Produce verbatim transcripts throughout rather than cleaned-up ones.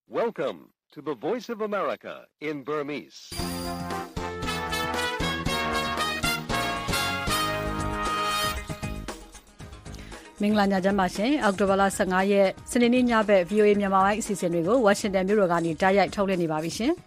Welcome to the Voice of America in Burmese. ။မင်္ဂလာညချမ်းပါရှင်။အောက်တိုဘာလဆယ့်ငါရက်စနေနေ့ညဘက် ဗွီအိုအေ မြန်မာပိုင်းအစီအစဉ်တွေကိုဝါရှင်တန်မြို့တော်ကနေတိုက်ရိုက်ထုတ်လွှင့်နေပါပြီရှင်။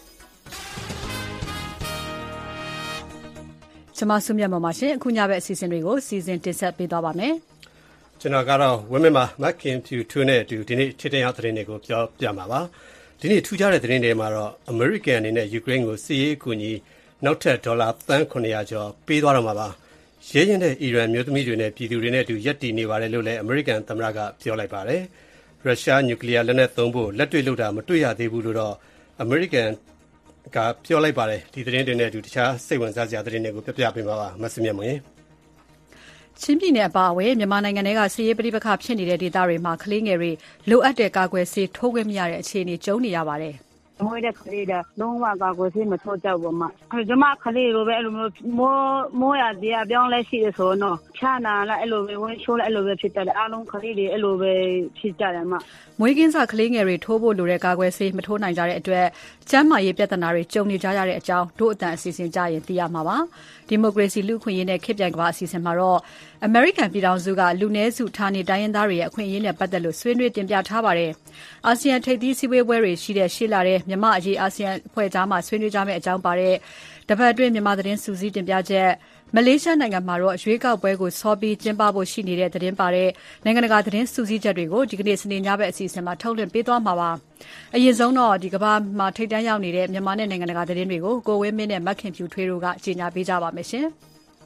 ကျွန်မဆုမြတ်မောင်ပါရှင်။အခုညဘက်အစီအစဉ်တွေကိုစီစဉ်တင်ဆက်ပေးသွားပါမယ်။ကျွန်တော်ကတော့ဝင်းမမှာမခင်ဖြူထွန်းနဲ့အတူဒီနေ့ထိတဲ့သတင်းတွေကိုပြောပြမှာပါ။ဒီနေ့ထူးခြားတဲ့သတင်းတွေမှာတော့ American အနေနဲ့ Ukraine ကိုစစ်ရေးအကူအညီနောက်ထပ်ဒေါ်လာသန်းခုနှစ်ရာကျော်ပေးသွားတော့မှာပါ။ရဲရင်တဲ့ အီရန်မျိုးသမီးတွေနဲ့ပြည်သူတွေနဲ့အတူရပ်တည်နေပါတယ်လို့လည်း American သမ္မတကပြောလိုက်ပါတယ်။ရုရှားနျူကလ িয়ার လက်နက်သုံးဖို့လက်တွေ့လုပ်တာမတွေ့ရသေးဘူးလို့တော့ American ကပြောလိုက်ပါတယ်။ဒီသတင်းတွေနဲ့အတူတခြားစိတ်ဝင်စားစရာသတင်းတွေကိုပြပြပေးပါပါ။မစမြတ်မင်းချင်းပြည်နယ်အပါအဝင်မြန်မာနိုင်ငံထဲကစစ်ရေးပဋိပက္ခဖြစ်နေတဲ့ဒေသတွေမှာကလေးငယ်တွေလိုအပ်တဲ့ကာကွယ်ဆေးထိုးခွင့်မရတဲ့အခြေအနေကြုံနေရပါတယ်။မွေးတဲ့ကလေးတွေလုံးဝကာကွယ်ဆေးမထိုးကြဘူးမ။အဲကျမကလေးလိုပဲအဲ့လိုမျိုးမိုးမိုးရတရားပြောင်းလဲရှိတယ်ဆိုတော့ဖြာနာလာအဲ့လိုပဲဝင်ချိုးလိုက်အဲ့လိုပဲဖြစ်တယ်အားလုံးကလေးတွေအဲ့လိုပဲဖြစ်ကြတယ်မ။မွေးကင်းစကလေးငယ်တွေထိုးဖို့လိုတဲ့ကာကွယ်ဆေးမထိုးနိုင်ကြတဲ့အတွက်ကျန်းမာရေးပြဿနာတွေကြုံနေကြရတဲ့အကြောင်းတို့အတန်အစီအစဉ်ကြရင်သိရမှာပါ။ဒီမိုကရေစီလူ့အခွင့်အရေးနဲ့ခေတ်ပြိုင်ကမ္ဘာအစီအစဉ်မှာတော့ American ပြည်ထောင်စုကလူနည်းစုဌာနေတိုင်းရင်းသားတွေရဲ့အခွင့်အရေးနဲ့ပတ်သက်လို့ဆွေးနွေးတင်ပြထားပါတယ်။အာဆီယံထိပ်သီးစည်းဝေးပွဲတွေရှိတဲ့ရှေ့လာတဲ့မြန်မာအရေးအာဆီယံအဖွဲ့ကြားမှာဆွေးနွေးကြမယ့်အကြောင်းပါတဲ့တပတ်အတွင်းမြန်မာသတင်းစူးစီးတင်ပြချက်မလေးရှားနိုင်ငံမှာတော့ရွေးကောက်ပွဲကိုစောပြီးကျင်းပဖို့ရှိနေတဲ့သတင်းပါတဲ့နိုင်ငံတကာသတင်းစူးစီးချက်တွေကိုဒီကနေ့စနေညဘက်အစီအစဉ်မှာထုတ်လွှင့်ပေးသွားမှာပါ။အရင်ဆုံးတော့ဒီကမ္ဘာမှာထိပ်တန်းရောက်နေတဲ့မြန်မာနဲ့နိုင်ငံတကာသတင်းတွေကိုကိုဝင်းမင်းနဲ့မခင်ဖြူထွေးတို့ကကြေညာပေးကြပါမယ်ရှင်။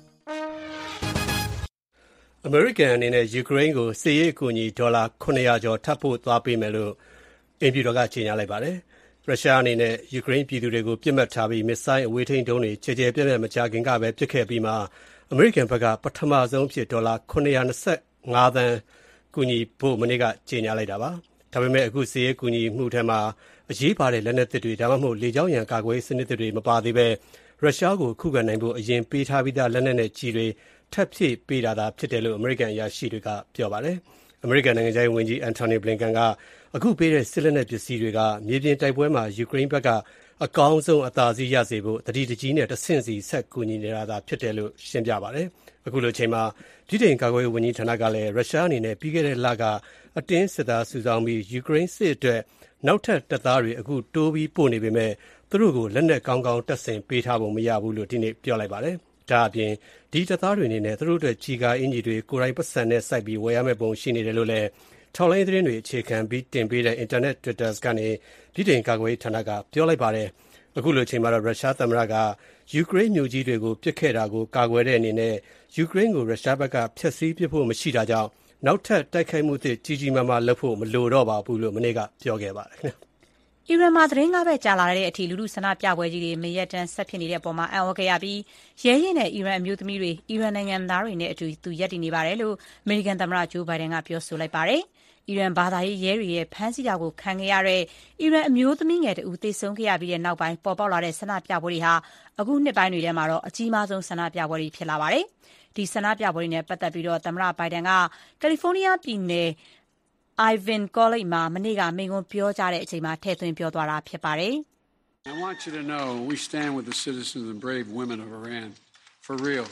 American အနေနဲ့ Ukraine ကိုစစ်ရေးအကူအညီဒေါ်လာခုနှစ်ရာကျော်ထပ်ဖို့သွားပေးမယ်လို့အိမ်ဖြူတော်ကကြေညာလိုက်ပါတယ်။ရုရှားအနေနဲ့ Ukraine ပြည်သူတွေကိုပြစ်မှတ်ထားပြီးမစ်ဆိုင်းအဝေးထိန်းဒုံးတွေခြေခြေပြက်ပြက်မကြာခင်ကပဲပစ်ခဲ့ပြီးမှ American ဘက်ကပထမဆုံးဖြစ်ဒေါ်လာခုနှစ်ရာ၂၅သန်းကူညီဖို့မနေ့ကကြေညာလိုက်တာပါ။ဒါပေမဲ့အခုစစ်ရေးကူညီမှုထဲမှာအရေးပါတဲ့လက်နက်သစ်တွေဒါမှမဟုတ်လေကြောင်းရန်ကာကွယ်ရေးစနစ်တွေမပါသေးပဲရုရှားကိုခုခံနိုင်ဖို့အရင်ပေးထားပြီးသားလက်နက်နဲ့ကြီးတွေထပ်ဖြည့်ပေးတာသာဖြစ်တယ်လို့ American အရာရှိတွေကပြောပါတယ်။ American နိုင်ငံခြားရေးဝန်ကြီး Antony Blinken ကအခုပေးတဲ့စစ်လက်နက်ပစ္စည်းတွေကမြေပြင်တိုက်ပွဲမှာ Ukraine ဘက်ကအကောင်းဆုံးအသာစီးရစေဖို့တတိတကြီးနဲ့တဆင့်စီဆက်ကူညီနေတာသာဖြစ်တယ်လို့ရှင်းပြပါတယ်။အခုလိုအချိန်မှာဗြိတိန်ကာကွယ်ရေးဝန်ကြီးဌာနကလည်းရုရှားအနေနဲ့ပြီးခဲ့တဲ့လကအတင်းစစ်သားစုဆောင်းပြီး Ukraine စစ်အတွက်နောက်ထပ်တပ်သားတွေအခုတိုးပြီးပို့နေပေမဲ့သူတို့ကိုလက်နက်ကောင်းကောင်းတပ်ဆင်ပေးထားဖို့မရဘူးလို့ဒီနေ့ပြောလိုက်ပါတယ်။ဒါအပြင်ဒီတပ်သားတွေအနေနဲ့သူတို့အတွက်ကြီးကားအင်ဂျီတွေကိုယ်တိုင်ပတ်စံနဲ့စိုက်ပြီးဝယ်ရမယ့်ပုံရှိနေတယ်လို့လည်းထောက်လိုင်းသတင်းတွေအခြေခံပြီးတင်ပေးတဲ့ Internet Twitter ကနေဗြိတိန်ကာကွယ်ရေးဌာနကပြောလိုက်ပါတယ်။အခုလိုအချိန်မှာတော့ရုရှားသမ္မတကယူကရိန်းမြို့ကြီးတွေကိုပစ်ခဲ့တာကိုကာကွယ်တဲ့အနေနဲ့ယူကရိန်းကိုရုရှားဘက်ကဖျက်ဆီးပစ်ဖို့မရှိတာကြောင့်နောက်ထပ်တိုက်ခိုက်မှုသစ်ကြီးကြီးမားမားလုပ်ဖို့မလိုတော့ပါဘူးလို့မနေ့ကပြောခဲ့ပါတယ်ခင်ဗျာ။အီရန်မှာသတင်းကားပဲကြာလာတဲ့အထိလူလူဆန္ဒပြပွဲကြီးတွေမရက်တမ်းဆက်ဖြစ်နေတဲ့အပေါ်မှာအံ့ဩခဲ့ရပြီးရဲရင်နဲ့အီရန်အမျိုးသမီးတွေအီရန်နိုင်ငံသားတွေနဲ့အတူသူရပ်တည်နေပါတယ်လို့အမေရိကန်သမ္မတဂျိုးဘိုင်ဒန်ကပြောဆိုလိုက်ပါတယ်။အီရန်ဘာသာရေးရဲတွေရဲ့ဖမ်းဆီးတာကိုခံခဲ့ရတဲ့အီရန်အမျိုးသမီးငယ်တဦးသေဆုံးခဲ့ရပြီးတဲ့နောက်ပိုင်းပေါ်ပေါက်လာတဲ့ဆန္ဒပြပွဲတွေဟာအခုနှစ်ပိုင်းတွေထဲမှာတော့အကြီးမားဆုံးဆန္ဒပြပွဲတွေဖြစ်လာပါတယ်။ဒီဆန္ဒပြပွဲတွေနဲ့ပတ်သက်ပြီးတော့သမ္မတဘိုင်ဒန်ကကယ်လီဖိုးနီးယားပြည်နယ်Ivan College မှာမနေ့ကမိန့်ခွန်းပြောကြားတဲ့အချိန်မှာထည့်သွင်းပြောသွားတာဖြစ်ပါတယ်။ I want you to know we stand with the citizens and brave women of Iran for real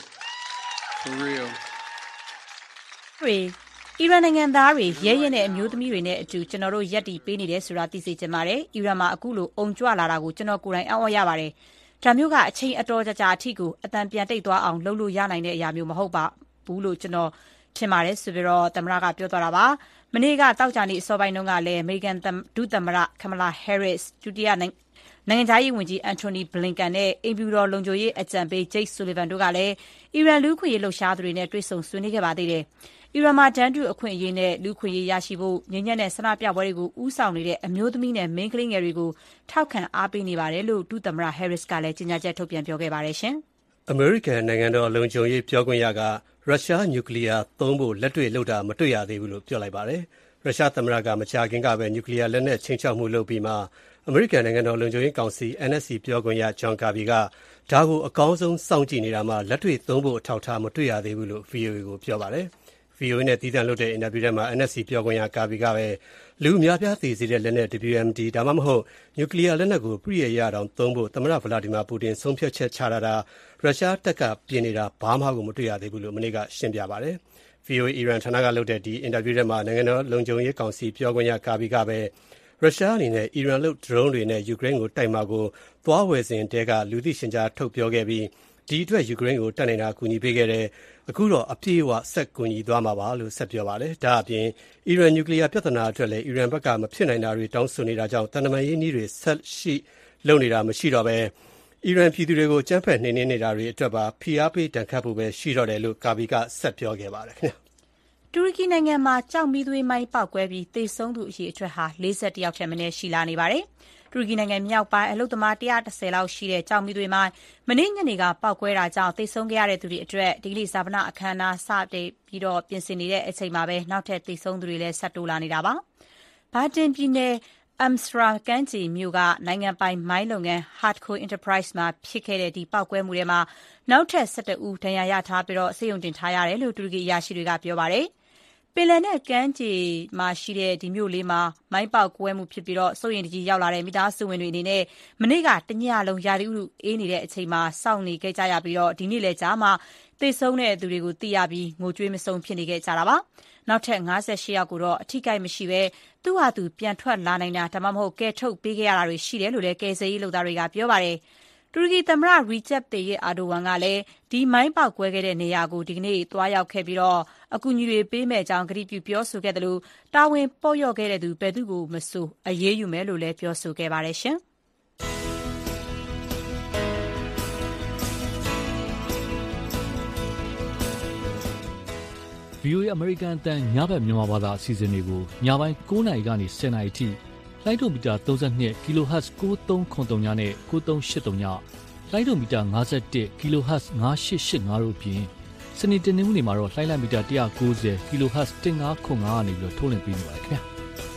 for real တွေအီရန်နိုင်ငံသားတွေရဲရဲနဲ့အမျိုးသမီးတွေနဲ့အတူကျွန်တော်တို့ယက်တီပေးနေတယ်ဆိုတာသိစေချင်ပါတယ်။အီရန်မှာအခုလိုအုံကြွလာတာကိုကျွန်တော်ကိုယ်တိုင်အံ့ဩရပါတယ်။ဒါမျိုးကအချိန်အတော်ကြာကြာအထိကိုအတန်ပြန်တိတ်သွားအောင်လုပ်လို့ရနိုင်တဲ့အရာမျိုးမဟုတ်ပါဘူးလို့ကျွန်တော်ထင်ပါတယ်ဆိုပြီးတော့သမ္မတကပြောသွားတာပါ။မနေ့ကတောက်ကြနေအစောပိုင်းတုန်းကလည်းအမေရိကန်ဒုသမ္မတကမလာဟဲရစ်ဒုတိယနိုင်ငံခြားရေးဝန်ကြီးအန်တိုနီဘလင်ကန်နဲ့အိမ်ဖြူတော်လုံခြုံရေးအကြံပေးဂျိတ်ဆူလီဗန်တို့ကလည်းအီရန်လူ့ခွင့်ရေးလှုပ်ရှားသူတွေနဲ့တွေ့ဆုံဆွေးနွေးခဲ့ပါသေးတယ်။အီရန်မှာတန်းတူအခွင့်အရေးနဲ့လူ့ခွင့်ရေးရရှိဖို့ငြိမ်းချမ်းတဲ့ဆန္ဒပြပွဲတွေကိုဥဆောင်နေတဲ့အမျိုးသမီးနဲ့မိန်းကလေးငယ်တွေကိုထောက်ခံအားပေးနေပါတယ်လို့ဒုသမ္မတဟဲရစ်ကလည်းကြေညာချက်ထုတ်ပြန်ပြောခဲ့ပါတယ်ရှင်။ American နိုင်ငံတော်လုံခြုံရေးပြောခွင့်ရကရုရှားနျူကလ িয়ার သုံးဖို့လက်တွေ့လုပ်တာမတွေ့ရသေးဘူးလို့ပြောလိုက်ပါတယ်။ရုရှားသမ္မတကမကြာခင်ကပဲနျူကလ িয়ার လက်နက်ချင်းချောက်မှုလုပ်ပြီးမှအမေရိကန်နိုင်ငံတော်လုံခြုံရေးကောင်စီ N S C ပြောခွင့်ရဂျွန်ကာဘီကဒါကိုအကောင်းဆုံးစောင့်ကြည့်နေတာမှာလက်တွေ့သုံးဖို့အထောက်အထားမတွေ့ရသေးဘူးလို့ ဗွီအိုအေ ကိုပြောပါတယ်။ဗွီအိုအေ နဲ့သီးသန့်လုပ်တဲ့အင်တာဗျူးထဲမှာ N S C ပြောခွင့်ရကာဘီကပဲလူအများပြားသေစေတဲ့လက်နက် W M D ဒါမှမဟုတ်နျူကလ িয়ার လက်နက်ကိုပြည့်ရရအောင်သုံးဖို့သမ္မတဗလာဒီမာပူတင်ဆုံးဖြတ်ချက်ချတာတာရုရှားတပ်ကပြင်နေတာဘာမှကိုမတွေ့ရသေးဘူးလို့မနေ့ကရှင်းပြပါတယ်။ ဗွီအိုအေအီရန်ဌာနကလုပ်တဲ့ဒီအင်တာဗျူးထဲမှာနိုင်ငံတော်လုံခြုံရေးကောင်စီပြောခွင့်ရကာဘီကပဲရုရှားအနေနဲ့အီရန်လုပ်ဒရုန်းတွေနဲ့ယူကရိန်းကိုတိုက်မှာကိုသွားဝယ်စဉ်တဲကလူသိရှင်ကြားထုတ်ပြောခဲ့ပြီးဒီအတွက်ယူကရိန်းကိုတက်နေတာကူညီပေးခဲ့တယ်အခုတော့အပြည့်အဝဆက်ကူညီသွားမှာပါလို့ဆက်ပြောပါတယ်ဒါအပြင်အီရန်နျူကလ িয়ার ပြဿနာအတွက်လည်းအီရန်ဘက်ကမဖြစ်နိုင်တာတွေတောင်းဆိုနေတာကြောင့်တန်တမာရေးနည်းတွေဆက်ရှိလုပ်နေတာမရှိတော့ပဲအီရန်ပြည်သူတွေကိုကြမ်းဖက်နှိမ်နင်းနေတာတွေအတွက်ပါဖိအားပေးတန်ခတ်ဖို့ပဲရှိတော့တယ်လို့ကာဘီကဆက်ပြောခဲ့ပါတယ်ခင်ဗျတူရကီနိုင်ငံမှာကြောက်မီးသွေးမိုင်းပေါက်ကွဲပြီးသေဆုံးသူအရေအတွက်ဟာ၄၁ယောက်ထက်မနည်းရှိလာနေပါတယ်။တူရကီနိုင်ငံမြောက်ပိုင်းအလုပ်သမား၁၁၀လောက်ရှိတဲ့ကြောက်မီးသွေးမိုင်းမနေ့ညနေကပေါက်ကွဲတာကြောင့်သေဆုံးခဲ့ရတဲ့သူတွေအတွက်ဒီကနေ့ဇာပနအခမ်းအနားစတင်ပြီးတော့ပြင်ဆင်နေတဲ့အချိန်မှာပဲနောက်ထပ်သေဆုံးသူတွေလည်းဆက်တိုးလာနေတာပါ။ဘာတင်ပြည်နယ်Amstra ကမ်းခြေမြို့ကနိုင်ငံပိုင်မိုင်းလုပ်ငန်း Hardco Enterprise မှာဖြစ်ခဲ့တဲ့ဒီပေါက်ကွဲမှုထဲမှာနောက်ထပ်၁၁ဦးဒဏ်ရာရထားပြီးတော့ဆေးရုံတင်ထားရတယ်လို့တူရကီအရာရှိတွေကပြောပါတယ်။ပင်လယ်နဲ့ကမ်းခြေမှာရှိတဲ့ဒီမြို့လေးမှာမိုင်းပေါက်ကွဲမှုဖြစ်ပြီးတော့စိုးရိမ်တကြီးရောက်လာတဲ့မိသားစုဝင်တွေအနေနဲ့မနေ့ကတညလုံးရာသီဥတုအေးနေတဲ့အချိန်မှာစောင့်နေခဲ့ကြရပြီးတော့ဒီနေ့လည်းကြာမှသေဆုံးတဲ့သူတွေကိုသိရပြီးငိုကြွေးမစုံဖြစ်နေခဲ့ကြတာပါ။နောက်ထပ်၅၈ယောက်ကိုတော့အထိကိမရှိပဲသူ့ဟာသူပြန်ထွက်လာနိုင်တာဒါမှမဟုတ်ကဲထုတ်ပေးခဲ့ရတာတွေရှိတယ်လို့လည်းကယ်ဆယ်ရေးလုပ်သားတွေကပြောပါတယ်။တူရကီသမ္မတရီချက်တေယစ်အာဒိုဝမ်ကလည်းဒီမိုင်းပေါက်ကွဲခဲ့တဲ့နေရာကိုဒီကနေ့သွားရောက်ခဲ့ပြီးတော့အကူအညီတွေပေးမဲ့အကြောင်းကတိပြုပြောဆိုခဲ့တယ်လို့တာဝန်ပေါ့ရော့ခဲ့တဲ့သူဘယ်သူကိုမဆိုအရေးယူမယ်လို့လည်းပြောဆိုခဲ့ပါတယ်ရှင်။ဗွီအိုအေ American အသံညဘက်မြန်မာဘာသာအစီအစဉ်တွေကိုညပိုင်း၉နာရီကနေ၁၀နာရီထိလိုင်းဒိုမီတာ၃၂ kHz ၉၃ခု၃နဲ့၉၃၈၃ညလိုင်းဒိုမီတာ၅၁ kHz ၅၈၈၅တို့ပြင်စနေတနင်္ဂနွေမှာတော့လိုင်းလံမီတာ၁၉၀ kHz ၁၅ခု၅ကနေပြီးတော့ထုတ်လွှင့်ပေးနေပါတယ်ခင်ဗျာ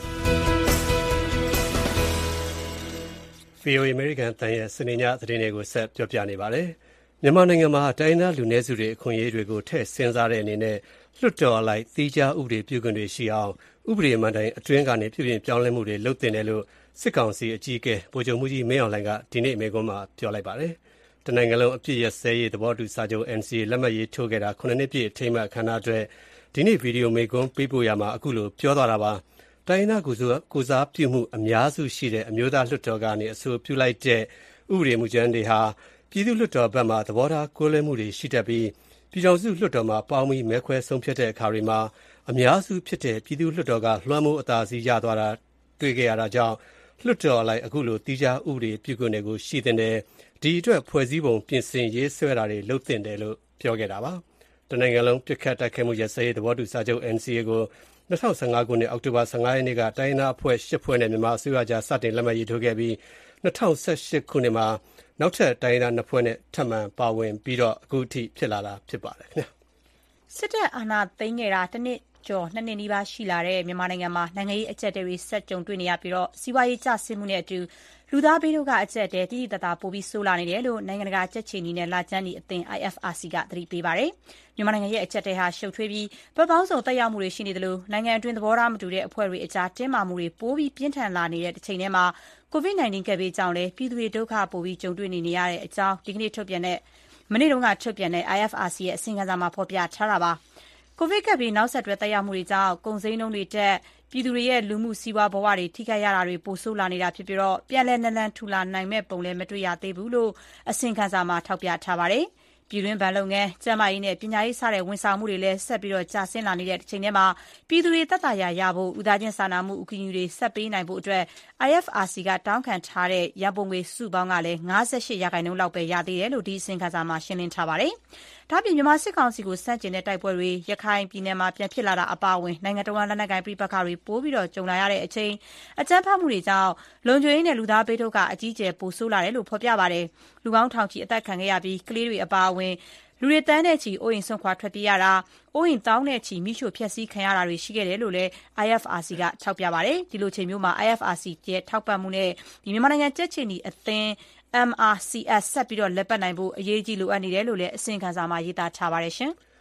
။ ဗွီအိုအေ American အသံရဲ့စနေညသတင်းတွေကိုဆက်ပြောပြနေပါတယ်။မြန်မာနိုင်ငံမှာတိုင်းသားလူနည်းစုတွေအခွင့်အရေးတွေကိုထည့်စဉ်းစားတဲ့အနေနဲ့လွှတ်တော်အလိုက်သီးခြားဥပဒေပြုခွင့်တွေရှိအောင်ဥပဒေမှန်တိုင်းအတွင်းကနေပြုပြင်ပြောင်းလဲမှုတွေလုပ်သင့်တယ်လို့စစ်ကောင်စီအကြီးအကဲဗိုလ်ချုပ်မှူးကြီးမင်းအောင်လှိုင်ကဒီနေ့အမေကွန်းမှာပြောလိုက်ပါတယ်။တနိုင်ငံလုံးအပြည့်ရစဲရေးသဘောတူစာချုပ် N C A လက်မှတ်ရေးထိုးခဲ့တာခုနှစ်နှစ်ပြည့်အထိမ်းအမှတ်အခမ်းအနားအတွက်ဒီနေ့ဗီဒီယိုမေကွန်းပေးပို့ရမှာအခုလိုပြောသွားတာပါ။တိုင်းနာကိုစားကိုစားပြုမှုအများစုရှိတဲ့အမျိုးသားလွှတ်တော်ကနေအဆိုပြုလိုက်တဲ့ဥပဒေမူကြမ်းတွေဟာပြည်သူ့လွှတ်တော်ဘက်မှသဘောထားကွဲလွဲမှုတွေရှိတတ်ပြီးပြည်ထောင်စုလွှတ်တော်မှာပေါင်းပြီးမဲခွဲဆုံးဖြတ်တဲ့အခါတွေမှာအများစုဖြစ်တဲ့ပြည်သူ့လွှတ်တော်ကလွှမ်းမိုးအသာစီးရသွားတာတွေ့ကြရတာကြောင့်လွှတ်တော်လိုက်အခုလိုတီးခြားဥပဒေပြုခွင့်တွေကိုရှိတဲ့ဒီအတွက်ဖွဲ့စည်းပုံပြင်ဆင်ရေးဆွဲတာတွေလုပ်သင့်တယ်လို့ပြောခဲ့တာပါ။တနိုင်ငံလုံးပြစ်ခတ်တိုက်ခိုက်မှုရစဲရေးသဘောတူစာချုပ် N C A ကို၂၀၁၅ခုနှစ်အောက်တိုဘာ၁၅ရက်နေ့ကတိုင်းနာအဖွဲ့၈ဖွဲ့နဲ့မြန်မာအစိုးရကြားစတင်လက်မှတ်ရေးထိုးခဲ့ပြီး၂၀၁၈ခုနှစ်မှာနောက်ထပ်တိုင်းသားနှစ်ဖွဲ့နဲ့ထပ်မံပါဝင်ပြီးတော့အခုထိဖြစ်လာတာဖြစ်ပါတယ်ခင်ဗျာစစ်တပ်အာဏာသိမ်းခဲ့တာတနစ်ကျော်နှစ်နှစ်နီးပါးရှိလာတဲ့မြန်မာနိုင်ငံမှာနိုင်ငံရေးအကျပ်တွေဆက်ကြုံတွေ့နေရပြီးတော့စီးပွားရေးကျဆင်းမှုနဲ့အတူလူသားဘေးတို့ကအကျပ်တဲတိတိတသားပိုပြီးဆိုးလာနေတယ်လို့နိုင်ငံတကာကြက်ချီနီနဲ့လာကျန်းဒီအသင်း I F R C ကသတိပေးပါတယ်မြန်မာနိုင်ငံရဲ့အကျပ်တဲဟာရှုပ်ထွေးပြီးဗတ်ပေါင်းစုံတက်ရောက်မှုတွေရှိနေတယ်လို့နိုင်ငံအတွင်းသဘောထားမတူတဲ့အဖွဲ့တွေအကြားတင်းမာမှုတွေပိုပြီးပြင်းထန်လာနေတဲ့တစ်ချိန်တည်းမှာကိုဗစ် -19 ကပ်ဘေးကြောင့်လည်းပြည်သူတွေဒုက္ခပိုပြီးကြုံတွေ့နေရတဲ့အကြောင်းဒီကနေ့ထုတ်ပြန်တဲ့မနေ့တုန်းကထုတ်ပြန်တဲ့ I F R C ရဲ့အစီရင်ခံစာမှာဖော်ပြထားတာပါကိုဗစ်ကပ်ဘေးနောက်ဆက်တွဲသက်ရောက်မှုတွေကြောင့်ကုန်စိမ်းနှုန်းတွေတက်ပြည်သူတွေရဲ့လူမှုစီးပွားဘဝတွေထိခိုက်ရတာတွေပိုဆိုးလာနေတာဖြစ်ပြီးတော့ပြန်လည်နလန်ထူလာနိုင်မဲ့ပုံလည်းမတွေ့ရသေးဘူးလို့အစီရင်ခံစာမှာထောက်ပြထားပါတယ်ပြည်တွင်းဗန်လုပ်ငန်းကျန်းမာရေးနဲ့ပညာရေးစတဲ့ဝန်ဆောင်မှုတွေလည်းဆက်ပြီးတော့ကျဆင်းလာနေတဲ့ချိန်ထဲမှာပြည်သူတွေသက်သာရာရဖို့ဥသားချင်းစာနာမှုအကူအညီတွေဆက်ပေးနိုင်ဖို့အတွက် I F R C ကတောင်းခံထားတဲ့ရန်ပုံငွေစုပေါင်းကလည်း၅၈ရာခိုင်နှုန်းလောက်ပဲရသေးတယ်လို့ဒီအစီရင်ခံစာမှာရှင်းလင်းထားပါတယ်။ဒါ့အပြင်မြန်မာစစ်ကောင်စီကိုစန့်ကျင်တဲ့တိုက်ပွဲတွေရခိုင်ပြည်နယ်မှာပြန်ဖြစ်လာတာအပါအဝင်နိုင်ငံတော်လက်နက်ကိုင်ပြည်ပခါတွေပိုးပြီးတော့ကြုံလာရတဲ့အချိန်အကြမ်းဖက်မှုတွေကြောင့်လုံခြုံရေးနဲ့လူသားဘေးဒုက္ခအကြီးအကျယ်ပိုဆိုးလာတယ်လို့ဖော်ပြပါတယ်။လူပေါင်းထောင်ချီအသက်ခံခဲ့ရပြီးကလေးတွေအပါအဝင်လူတွေတန်းတဲ့ချီအိုးအိမ်ဆွန့်ခွာထွက်ပြေးရတာအိုးအိမ်တောင်းတဲ့ချီမိရှို့ဖျက်ဆီးခံရတာတွေရှိခဲ့တယ်လို့လည်း I F R C ကထောက်ပြပါတယ်ဒီလိုချိန်မျိုးမှာ I F R C ရဲ့ထောက်ပံ့မှုနဲ့ဒီမြန်မာနိုင်ငံကြက်ချီနီအသင်း M R C S ဆက်ပြီးတော့လက်ပတ်နိုင်ဖို့အရေးကြီးလိုအပ်နေတယ်လို့လည်းအစီရင်ခံစာမှာရေးသားထားပါတယ်ရှင်န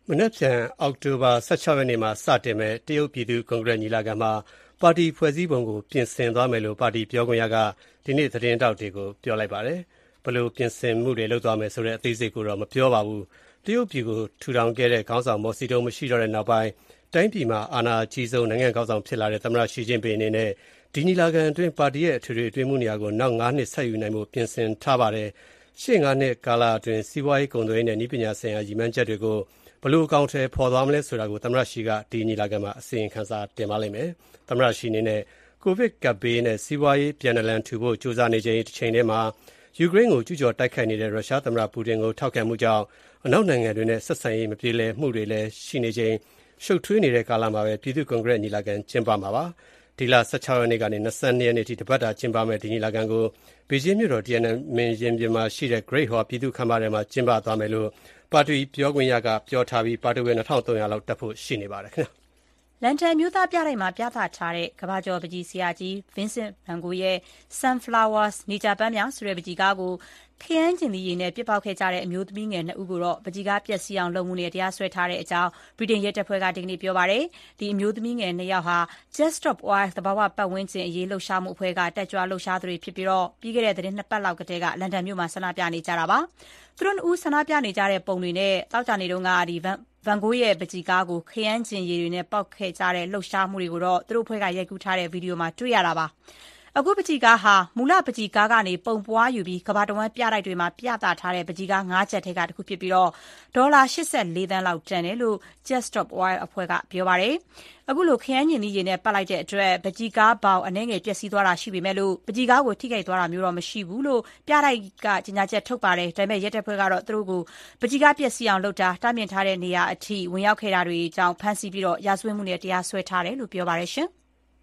မနက်ဖြန်အောက်တိုဘာ၁၆ရက်နေ့မှာစတင်မဲ့တရုတ်ပြည်သူ့ကွန်ဂရက်ညီလာခံမှာပါတီဖွဲ့စည်းပုံကိုပြင်ဆင်သွားမယ်လို့ပါတီပြောခွင့်ရကဒီနေ့သတင်းတောက်တွေကိုပြောလိုက်ပါတယ်။ဘယ်လိုပြင်ဆင်မှုတွေလုပ်သွားမယ်ဆိုတဲ့အသေးစိတ်ကိုတော့မပြောပါဘူး။တရုတ်ပြည်ကိုထူထောင်ခဲ့တဲ့ခေါင်းဆောင်မော်စီတုံးမရှိတော့တဲ့နောက်ပိုင်းတိုင်းပြည်မှာအာဏာအကြီးဆုံးနိုင်ငံခေါင်းဆောင်ဖြစ်လာတဲ့သမ္မတရှီကျင်းပင်အနေနဲ့ဒီညီလာခံအတွင်းပါတီရဲ့အထွေထွေအတွင်းမှုနေရာကိုနောက်၅နှစ်ဆက်ယူနိုင်ဖို့ပြင်ဆင်ထားပါတယ်။ရှေ့၅နှစ်ကာလအတွင်းစီးပွားရေးကုန်သွယ်ရေးနဲ့နည်းပညာဆိုင်ရာရည်မှန်းချက်တွေကိုဘယ်လိုအကောင့်ထဲပေါ်သွားမလဲဆိုတာကိုသမ္မတရှီကဒီညီလာခံမှာအစီရင်ခံစာတင်ပါလိမ့်မယ်။သမ္မတရှီအနေနဲ့ကိုဗစ်ကပ်ဘေးနဲ့စီးပွားရေးပြန်လည်ထူဖို့ကြိုးစားနေချိန်တစ်ချိန်တည်းမှာယူကရိန်းကိုကျူးကျော်တိုက်ခိုက်နေတဲ့ရုရှားသမ္မတပူတင်ကိုထောက်ခံမှုကြောင့်အနောက်နိုင်ငံတွေနဲ့ဆက်ဆံရေးမပြေလည်မှုတွေလည်းရှိနေချိန်ရှုပ်ထွေးနေတဲ့ကာလမှာပဲပြည်သူ့ကွန်ဂရက်ညီလာခံကျင်းပမှာပါ။ဒီလ၁၆ရက်နေ့ကနေ၂၂ရက်နေ့ထိတပတ်တာကျင်းပမယ့်ဒီညီလာခံကိုဘေကျင်းမြို့တော်တီယန်နမင်ရင်ပြင်မှာရှိတဲ့ Great Hall ပြည်သူ့ခန်းမထဲမှာကျင်းပသွားမယ်လို့ပါတီပြောခွင့်ရကပြောထားပြီးပါတီဝင်၂ထောင်သုံးရာလောက်တက်ဖို့ရှိနေပါတယ်ခင်ဗျာလန်ဒန်မြို့သားပြတိုက်မှာပြသထားတဲ့ကမ္ဘာကျော်ပကြီးဆရာကြီး Vincent van Gogh ရဲ့ Sunflowers နေကြပန်းများဆိုတဲ့ပကြီးကားကိုခရမ်းကျင်သီးရည်နဲ့ပြစ်ပေါက်ခဲ့ကြတဲ့အမျိုးသမီးငယ်နှစ်ဦးကိုတော့ပကြီးကားပျက်စီးအောင်လုပ်မှုနဲ့တရားစွဲထားတဲ့အကြောင်းဗြိတိန်ရဲတပ်ဖွဲ့ကဒီကနေ့ပြောပါတယ်။ဒီအမျိုးသမီးငယ်နှစ်ယောက်ဟာ Just Stop Oil သဘာဝပတ်ဝန်းကျင်အရေးလှုပ်ရှားမှုအဖွဲ့ကတက်ကြွလှုပ်ရှားသူတွေဖြစ်ပြီးတော့ပြီးခဲ့တဲ့သတင်းနှစ်ပတ်လောက်ကတည်းကလန်ဒန်မြို့မှာဆန္ဒပြနေကြတာပါ။သူတို့နှစ်ဦးဆန္ဒပြနေကြတဲ့ပုံတွေနဲ့တောက်ကြနေတုန်းကဒီဗန်ဂိုးရဲ့ပကြီးကားကိုခရမ်းကျင်ရည်တွေနဲ့ပောက်ခဲ့ကြတဲ့လှုပ်ရှားမှုတွေကိုတော့သူတို့ဖွဲ့ကရိုက်ကူးထားတဲ့ဗီဒီယိုမှာတွေ့ရတာပါ။အခုပကြီးကားဟာမူလပကြီးကားကနေပုံပွားယူပြီးကမ္ဘာတဝန်းပြတိုက်တွေမှာပြသထားတဲ့ပကြီးကား၅ချက်ထဲကတစ်ခုဖြစ်ပြီးတော့ဒေါ်လာ၈၄သန်းလောက်တန်တယ်လို့ Just Stop Oil အဖွဲ့ကပြောပါတယ်။အခုလိုခရမ်းညင်သီးရည်နဲ့ပတ်လိုက်တဲ့အတွက်ပကြီးကားပေါင်အနှဲငယ်ပျက်စီးသွားတာရှိပေမဲ့လို့ပကြီးကားကိုထိခိုက်သွားတာမျိုးတော့မရှိဘူးလို့ပြတိုက်ကကြေညာချက်ထုတ်ပါတယ်။ဒါပေမဲ့ရဲတပ်ဖွဲ့ကတော့သူတို့ကိုပကြီးကားပျက်စီးအောင်လုပ်တာတားမြစ်ထားတဲ့နေရာအထိဝင်ရောက်ခဲ့တာတွေအကြောင်းဖမ်းဆီးပြီးတော့ရာဇဝတ်မှုနဲ့တရားစွဲထားတယ်လို့ပြောပါတယ်ရှင်။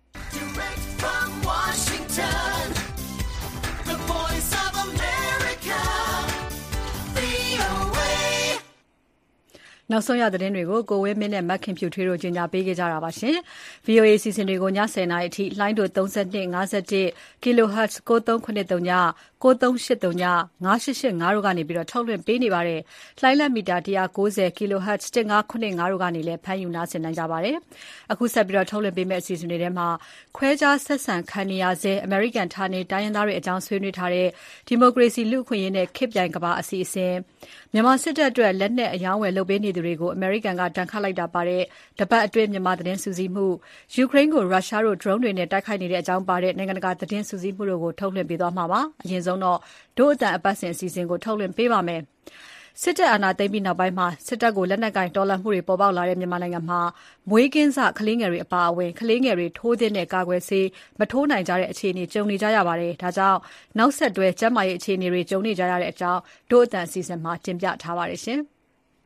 Washington, the voice of America, ဗွီအိုအေနောက်ဆုံးရသတင်းတွေကိုကိုဝင်းမင်းနဲ့မခင်ဖြူထွေးတို့ကြီးညာပေးခဲ့ကြတာပါရှင်။ ဗွီအိုအေ စီစဉ်တွေကိုညဆယ်နာရီအထိလှိုင်းတို့သုံး၂ ၅၁ kilohertz ကိုသုံးခုနှစ်သုံးညကိုသုံးရှစ်သုံးညငါးရှစ်ရှစ်ငါးတို့ကနေပြီးတော့ထုတ်လွှင့်ပေးနေပါတယ်။လှိုင်းလက်မီတာ၁၉၀ kilohertz ၁၅ခုနှစ်ငါးတို့ကနေလည်းဖမ်းယူနားဆင်နိုင်ကြပါတယ်။အခုဆက်ပြီးတော့ထုတ်လွှင့်ပေးမယ့်အစီအစဉ်တွေထဲမှာခွဲခြားဆက်ဆံခံနေရစေအမေရိကန်ဌာနေတိုင်းရင်းသားတွေအကြောင်းဆွေးနွေးထားတဲ့ဒီမိုကရေစီလူ့အခွင့်အရေးနဲ့ခေတ်ပြိုင်ကမ္ဘာအစီအစဉ်မြန်မာစစ်တပ်အတွက်လက်နက်အယောင်းဝယ်လုပ်ပေးနေသူတွေကိုအမေရိကန်ကတန်ခတ်လိုက်တာပါတဲ့တပတ်အတွင်းမြန်မာသတင်းစုစည်းမှုယူကရိန်းကိုရုရှားတို့ drone တွေနဲ့တိုက်ခိုက်နေတဲ့အကြောင်းပါတဲ့နိုင်ငံတကာသတင်းစုစည်းမှုတို့ကိုထုတ်လွှင့်ပေးသွားမှာပါ။အရင်ဆုံးတော့ဒို့အတန်အပတ်စဉ်အစီအစဉ်ကိုထုတ်လွှင့်ပေးပါမယ်။စစ်တပ်အာဏာသိမ်းပြီးနောက်ပိုင်းမှာစစ်တပ်ကိုလက်နက်ကင်တော်လှန်မှုတွေပေါ်ပေါက်လာတဲ့မြန်မာနိုင်ငံမှာမွေးကင်းစကလေးငယ်တွေအပါအဝင်ကလေးငယ်တွေထိုးသင့်တဲ့ကာကွယ်ဆေးမထိုးနိုင်ကြတဲ့အခြေအနေကြုံနေကြရပါတယ်။ဒါကြောင့်နောက်ဆက်တွဲကျန်းမာရေးအခြေအနေတွေကြုံနေကြရတဲ့အကြောင်းဒို့အတန်အစီအစဉ်မှာတင်ပြထားပါတယ်ရှင်။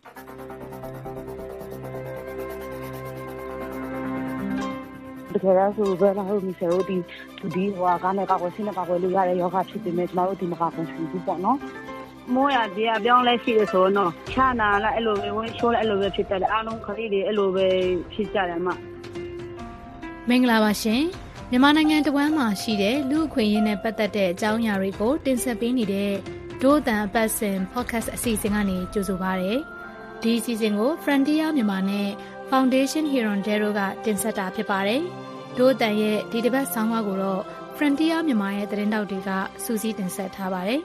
တကယ်တော့ဆိုဘယ်လိုမျိုးဆိုဒီဒီဟိုကနေကောက်ဆင်းနေကောက်လို့ရတဲ့ယောဂဖြစ်ပေမဲ့ကျွန်တော်တို့ဒီမှာကောက်ဆင်းဘူးပေါ့နော်မိုးရဒီအပြောင်းလဲရှိရဆိုတော့ချာနာလာအဲ့လိုပဲဝင်ချိုးလိုက်အဲ့လိုပဲဖြစ်တယ်အားလုံးခရီးတွေအဲ့လိုပဲဖြစ်ကြတယ်မှာမင်္ဂလာပါရှင်မြန်မာနိုင်ငံတဝန်းမှာရှိတဲ့လူအခွင့်အရေးနဲ့ပတ်သက်တဲ့အကြောင်းအရာတွေကိုတင်ဆက်ပေးနေတဲ့ဒို့အတန်အပတ်စဉ် podcast အစီအစဉ်ကနေကြိုဆိုပါရစေဒီအစီအစဉ်ကို Frontier မြန်မာနဲ့ Foundation Hirondelle ကတင်ဆက်တာဖြစ်ပါတယ်ဒို့အတန်ရဲ့ဒီတစ်ပတ်ဆောင်းပါးကိုတော့ Frontier မြန်မာရဲ့သတင်းတောက်တွေကစူးစီးတင်ဆက်ထားပါတယ်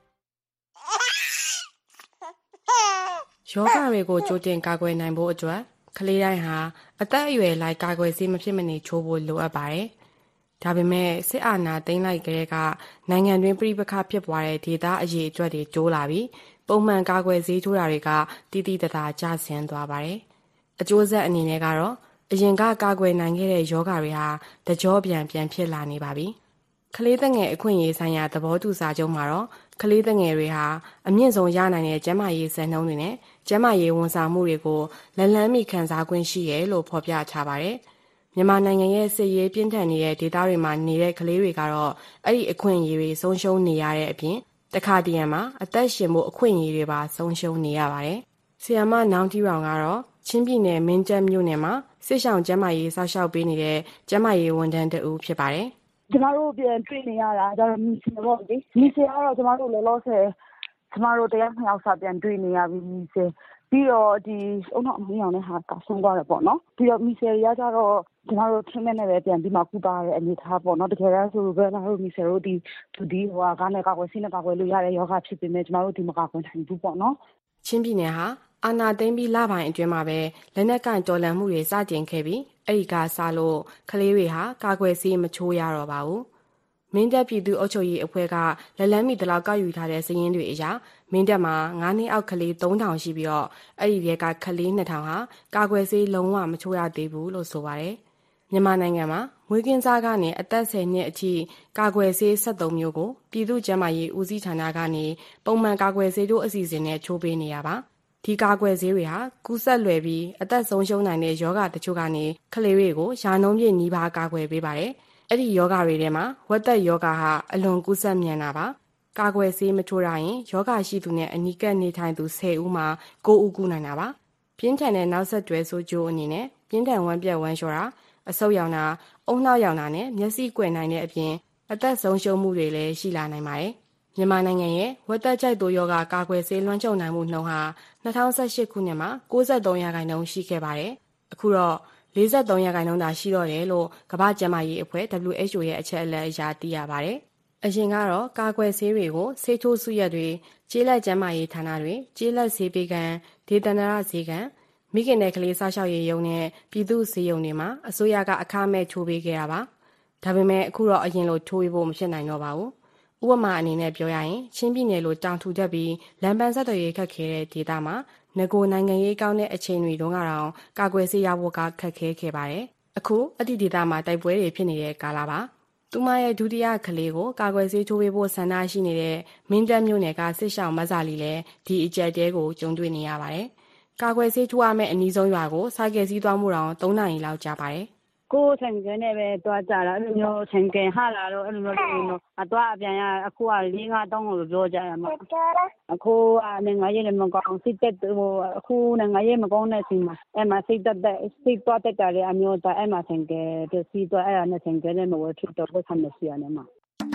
ယောဂတွေကိုကြိုတင်ကာကွယ်နိုင်ဖို့အတွက်ကလေးတိုင်းဟာအသက်အရွယ်လိုက်ကာကွယ်ဆေးမဖြစ်မနေချိုးဖို့လိုအပ်ပါတယ်။ဒါပေမဲ့စစ်အာဏာသိမ်းလိုက်ကလေးကနိုင်ငံတွင်းပြည်ပခဖြစ်ပွားတဲ့ဒေသအရေးအတွက်တွေတိုးလာပြီးပုံမှန်ကာကွယ်ဆေးထိုးတာတွေကတိတိတသားကျဆင်းသွားပါတယ်။အကျိုးဆက်အနေနဲ့ကတော့အရင်ကကာကွယ်နိုင်ခဲ့တဲ့ယောဂတွေဟာတကြောပြန်ပြန်ဖြစ်လာနေပါပြီ။ကလေးသက်ငယ်အခွင့်အရေးဆိုင်ရာသဘောတူစာချုပ်မှာတော့ကလေးသက်ငယ်တွေဟာအမြင့်ဆုံးရနိုင်တဲ့ကျန်းမာရေးစံနှုန်းတွေနဲ့ကျန်းမာရေးဝန်ဆောင်မှုတွေကိုလက်လန်းမီခံစား권ရှိရလို့ဖော်ပြထားပါတယ်။မြန်မာနိုင်ငံရဲ့စစ်ရေးပြင်းထန်နေတဲ့ဒေသတွေမှာနေတဲ့ကလေးတွေကတော့အဲ့ဒီအခွင့်အရေးတွေဆုံးရှုံးနေရတဲ့အပြင်တခါတရံမှာအသက်ရှင်ဖို့အခွင့်အရေးတွေပါဆုံးရှုံးနေရပါတယ်။ဆီယမနောင်တီရောင်ကတော့ချင်းပြည်နယ်မင်းတပ်မြို့နယ်မှာစစ်ဆောင်ကျန်းမာရေးစောင့်ရှောက်ပေးနေတဲ့ကျန်းမာရေးဝန်ထမ်းတဦးဖြစ်ပါတယ်။ကျမတို့ပြန်တွေ့နေရတာဒါတော့မီစီပေါ့လေ။မီစီကတော့ကျမတို့လောလောဆယ်ကျမတို့တရားနှစ်ယောက်စာပြန်တွေ့နေရပြီမီစီပြီးတော့ဒီအုံနောက်အမေရောင်နဲ့ဟာကဆုံးသွားတယ်ပေါ့နော်ပြီးတော့မီဆယ်ရီကကြတော့ကျွန်တော်တို့ထင်းနဲ့ပဲပြန်ပြီးမှကူပါရတဲ့အနေထားပေါ့နော်တကယ်တော့ဆိုဘယ်လာလို့မီဆယ်တို့ဒီသူဒီဟိုကားနဲ့ကာကွယ်ဆေးနဲ့ကာကွယ်လို့ရတဲ့ယောဂဖြစ်ပေမဲ့ကျွန်တော်တို့ဒီမကာကွယ်နိုင်ဘူးပေါ့နော်ချင်းပြည်နယ်ဟာအာဏာသိမ်းပြီးလပိုင်းအတွင်းမှာပဲလက်နက်ကင်တော်လှန်မှုတွေစတင်ခဲ့ပြီးအဲ့ဒီကစလို့ကလေးတွေဟာကာကွယ်ဆေးမချိုးရတော့ပါဘူးမင်းတပ်ပြည်သူ့အုပ်ချုပ်ရေးအဖွဲ့ကလက်လန်းမီတလောက်ကောက်ယူထားတဲ့စာရင်းတွေအရမင်းတပ်မှာငါးနှစ်အောက်ကလေးသုံးထောင်ရှိပြီးတော့အဲ့ဒီရဲကကလေးနှစ်ထောင်ဟာကာကွယ်ဆေးလုံးဝမချိုးရသေးဘူးလို့ဆိုပါတယ်မြန်မာနိုင်ငံမှာမွေးကင်းစားကနေအသက်ဆယ်နှစ်အထိကာကွယ်ဆေးဆက်သုံးမျိုးကိုပြည်သူ့ကျန်းမာရေးဦးစီးဌာနကနေပုံမှန်ကာကွယ်ဆေးတို့အစီအစဉ်နဲ့ချိုးပေးနေရပါဒီကာကွယ်ဆေးတွေဟာကူးစက်လွယ်ပြီးအသက်ဆုံးရှုံးနိုင်တဲ့ယောဂတချို့ကနေကလေးတွေကိုယာနှုံးပြည့်နီးပါးကာကွယ်ပေးပါတယ်အဲ့ဒီယောဂတွေထဲမှာဝက်သက်ယောဂဟာအလွန်ကူးစက်မြန်တာပါကာကွယ်ဆေးမထိုးရရင်ယောဂရှိသူနဲ့အနီးကပ်နေထိုင်သူဆယ်ဦးမှာကိုးဦးကူးနိုင်တာပါပြင်းထန်တဲ့နောက်ဆက်တွဲဆိုးကျိုးအနေနဲ့ပြင်းထန်ဝမ်းပြက်ဝမ်းလျှောတာအဆုတ်ရောင်တာအုံနှောက်ရောင်တာနဲ့မျက်စိကွယ်နိုင်တဲ့အပြင်အသက်ဆုံးရှုံးမှုတွေလည်းရှိလာနိုင်ပါတယ်မြန်မာနိုင်ငံရဲ့ဝက်သက်ကြိုက်တိုယောဂကာကွယ်ဆေးလွှမ်းခြုံနိုင်မှုနှုန်းဟာ၂၀၁၈ခုနှစ်မှာ၉၃ရာခိုင်နှုန်းရှိခဲ့ပါတယ်အခုတော့၄၃ရာခိုင်နှုန်းသာရှိတော့တယ်လို့ကမ္ဘာ့ကျန်းမာရေးအဖွဲ့ ဒဘလျူ အိတ်ချ်အို ရဲ့အချက်အလက်အရသိရပါတယ်။အရင်ကတော့ကာကွယ်ဆေးတွေကိုဆေးထိုးစုရက်တွေကျေးလက်ကျန်းမာရေးဌာနတွေကျေးလက်ဆေးပေးကန်ဒေသန္တရဆေးကန်မိခင်နဲ့ကလေးစားရှောက်ရေးရုံနဲ့ပြည်သူ့ဆေးရုံတွေမှာအစိုးရကအခမဲ့ထိုးပေးခဲ့တာပါ။ဒါပေမဲ့အခုတော့အရင်လိုထိုးပေးဖို့မဖြစ်နိုင်တော့ပါဘူး။ဥပမာအနေနဲ့ပြောရရင်ချင်းပြည်နယ်လိုတောင်ထူထပ်ပြီးလမ်းပန်းဆက်သွယ်ရေးခက်ခဲတဲ့ဒေသမှာငကိုနိုင်ငံရေးကောင်းတဲ့အချိန်တွေတုန်းကတော့ကာကွယ်ဆေးရဖို့ကခက်ခဲခဲ့ပါတယ်။အခုအတိဒေသမှာတိုက်ပွဲတွေဖြစ်နေတဲ့ကာလပါ။သူမရဲ့ဒုတိယကလေးကိုကာကွယ်ဆေးထိုးပေးဖို့ဆန္ဒရှိနေတဲ့မင်းတပ်မြို့နယ်ကစစ်ရှောင်းမဆာလီလည်းဒီအကြက်တဲကိုကြုံတွေ့နေရပါတယ်။ကာကွယ်ဆေးထိုးရမယ့်အနည်းဆုံးရွာကိုစိုက်ကယ်စီးသွားမှုတောင်၃နာရီလောက်ကြာပါတယ်။ကိုယ်ဆိုင်ကနေပဲတွားကြတာအဲ့လိုမျိုးဆိုင်ကဟာလာတော့အဲ့လိုမျိုးလို့နော်အတွားအပြန်ရအခုက၄၅တောင်းလို့ပြောကြရမှာအခုကနေငါရဲမကောင်းစိတ်တက်ဟိုအခုနေငါရဲမကောင်းတဲ့ချိန်မှာအဲ့မှာစိတ်တက်တဲ့စိတ်တွားတက်ကြတယ်အမျိုးသားအဲ့မှာဆိုင်ကပစ္စည်းတွားအဲ့ဒါနဲ့ဆိုင်ကလည်းမဝဖြစ်တော့ဘယ်ဆမ်းမရှိရနဲ့မှာ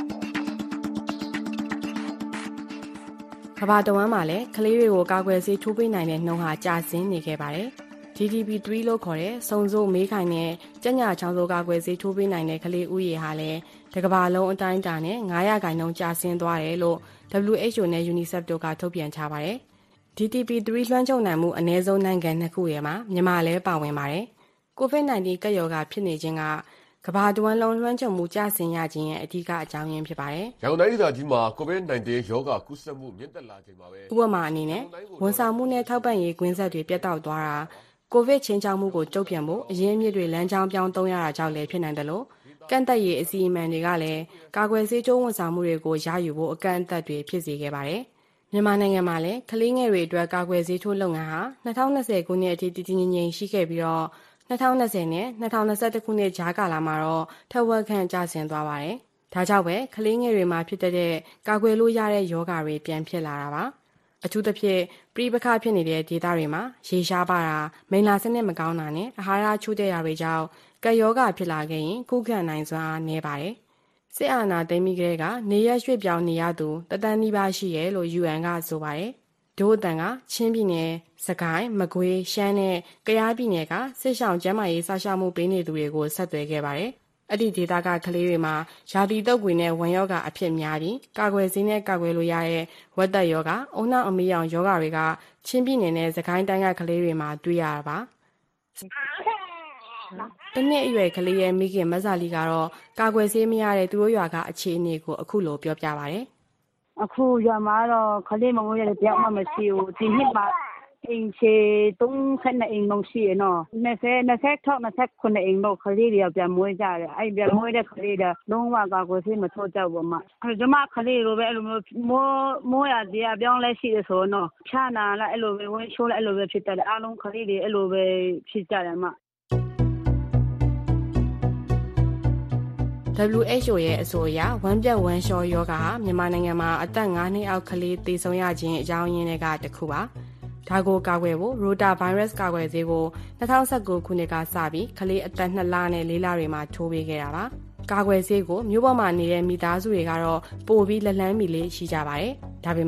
ကမ္ဘာတဝန်းမှာလည်းကလေးတွေကိုကာကွယ်ဆေးထိုးပေးနိုင်တဲ့နှုန်းဟာကျဆင်းနေခဲ့ပါတယ်။ ဒီ တီ ပီ သုံး လို့ခေါ်တဲ့စုံစိုးမေးခိုင်နဲ့ကြက်ညာချောင်းစိုးကာကွယ်ဆေးထိုးပေးနိုင်တဲ့ကလေးဦးရေဟာလည်းတစ်ကမ္ဘာလုံးအတိုင်းအတာနဲ့၅ရာခိုင်နှုန်းကျဆင်းသွားတယ်လို့ ဒဘလျူ အိတ်ချ်အို နဲ့ UNICEF တို့ကထုတ်ပြန်ထားပါတယ်။ ဒီ တီ ပီ သုံး လွှမ်းခြုံနိုင်မှုအနည်းဆုံးနိုင်ငံနှစ်ခုထဲမှာမြန်မာလည်းပါဝင်ပါတယ်။ ကိုဗစ် 19 ကပ်ရောဂါဖြစ်နေခြင်းကကမ္ဘာတဝန်းလုံးလွှမ်းခြုံမှုကျဆင်းရခြင်းရဲ့အဓိကအကြောင်းရင်းဖြစ်ပါတယ်။ရန်ကုန်တိုင်းဒေသကြီးမှာကိုဗစ် 19 ရောဂါကူးစက်မှုမြင့်တက်လာချိန်မှာပဲဥပမာအနေနဲ့ဝန်ဆောင်မှုနဲ့ထောက်ပံ့ရေးကွင်းဆက်တွေပြတ်တောက်သွားတာကိုဗစ်ချင်းချောင်းမှုကိုတုံ့ပြန်ဖို့အရင်းအမြစ်တွေလမ်းကြောင်းပြောင်းသုံးရတာကြောင့်လည်းဖြစ်နိုင်တယ်လို့ကန့်သက်ရေးအစီအမံတွေကလည်းကာကွယ်ဆေးကျိုးဝန်ဆောင်မှုတွေကိုရယူဖို့အကန့်အသတ်တွေဖြစ်စေခဲ့ပါတယ်။မြန်မာနိုင်ငံမှာလည်းကလေးငယ်တွေအတွက်ကာကွယ်ဆေးထိုးလုပ်ငန်းဟာ၂၀၂၀ခုနှစ်အထိတည်တည်ငြိမ်ငြိမ်ရှိခဲ့ပြီးတော့၂၀၂၀နဲ့၂၀၂၁ခုနှစ်ကြားကာလမှာတော့ထက်ဝက်ခန့်ကျဆင်းသွားပါတယ်။ဒါကြောင့်ပဲကလေးငယ်တွေမှာဖြစ်တဲ့ကာကွယ်လို့ရတဲ့ရောဂါတွေပြန်ဖြစ်လာတာပါ။အထူးသဖြင့်ပြည်ပခဖြစ်နေတဲ့ဒေသတွေမှာရေရှားပါတာမိန်လာစနစ်မကောင်းတာနဲ့အာဟာရချို့တဲ့ရာတွေကြောင့်ကပ်ရောဂါဖြစ်လာခဲ့ရင်ခုခံနိုင်စွမ်းအားနည်းပါတယ်။စစ်အာဏာသိမ်းပြီးကတည်းကနေရက်ရွှေ့ပြောင်းနေရသူတသန်းနီးပါးရှိရဲလို့ ယူအန် ကဆိုပါတယ်။ဒို့အတန်ကချင်းပြည်နယ်စကိုင်းမကွေးရှမ်းနဲ့ကယားပြည်နယ်ကစစ်ဆောင်ကျန်းမာရေးစောင့်ရှောက်မှုပေးနေသူတွေကိုဆက်သွယ်ခဲ့ပါတယ်။အဲ့ဒီဒေသကကလေးတွေမှာရာသီတုပ်ကွေနဲ့ဝန်ရောဂါအဖြစ်များပြီးကာကွယ်ဆေးနဲ့ကာကွယ်လို့ရတဲ့ဝက်သက်ရောဂါအုံနောက်အမေးရောင်ရောဂါတွေကချင်းပြည်နယ်နဲ့စကိုင်းတိုင်းကကလေးတွေမှာတွေ့ရတာပါတနစ်အရွယ်ကလေးရဲ့မိခင်မဆာလီကတော့ကာကွယ်ဆေးမရတဲ့သူတို့ရွာကအခြေအနေကိုအခုလိုပြောပြပါတယ်အခုရွာမှာတော့ကလေးမမိုးရတဲ့ပြောင်းမှမရှိဘူးဒီနှစ်မှာအင်းချေသုံးဆယ်နှစ်အိမ်လုံးရှိရနော်၂၀ ၂၆ ၂၉အိမ်လုံးကလေးတွေပြန်မွေးကြတယ်အဲ့ပြန်မွေးတဲ့ကလေးတွေလုံးဝကာကွယ်ဆေးမထိုးကြဘူးမအဲ့ကျွန်မကလေးလိုပဲအဲ့လိုမျိုးမိုးမိုးရတဲ့ပြောင်းလဲရှိတယ်ဆိုတော့ဖြာနာလားအဲ့လိုပဲဝင်းချိုးလားအဲ့လိုပဲဖြစ်တယ်အားလုံးကလေးတွေအဲ့လိုပဲဖြစ်ကြတယ်မဒဘလျူ အိတ်ချ်အို ရဲ့အဆိုအရဝမ်းပြက်ဝမ်းလျှောယောဂါဟာမြန်မာနိုင်ငံမှာအသက်၅နှစ်အောက်ကလေးသေဆုံးရခြင်းအကြောင်းရင်းတွေကတစ်ခုပါဒါကိုကာကွယ်ဖို့ရိုတာဗိုင်းရပ်စ်ကာကွယ်ဆေးကို၂၀၁၉ခုနှစ်ကစပြီးကလေးအသက်၂လနဲ့၄လတွေမှာထိုးပေးခဲ့တာပါကာကွယ်ဆေးကိုမြို့ပေါ်မှာနေတဲ့မိသားစုတွေကတော့ပိုပြီးလက်လန်းမီလေးရှိကြပါတယ်ဒါပေမဲ့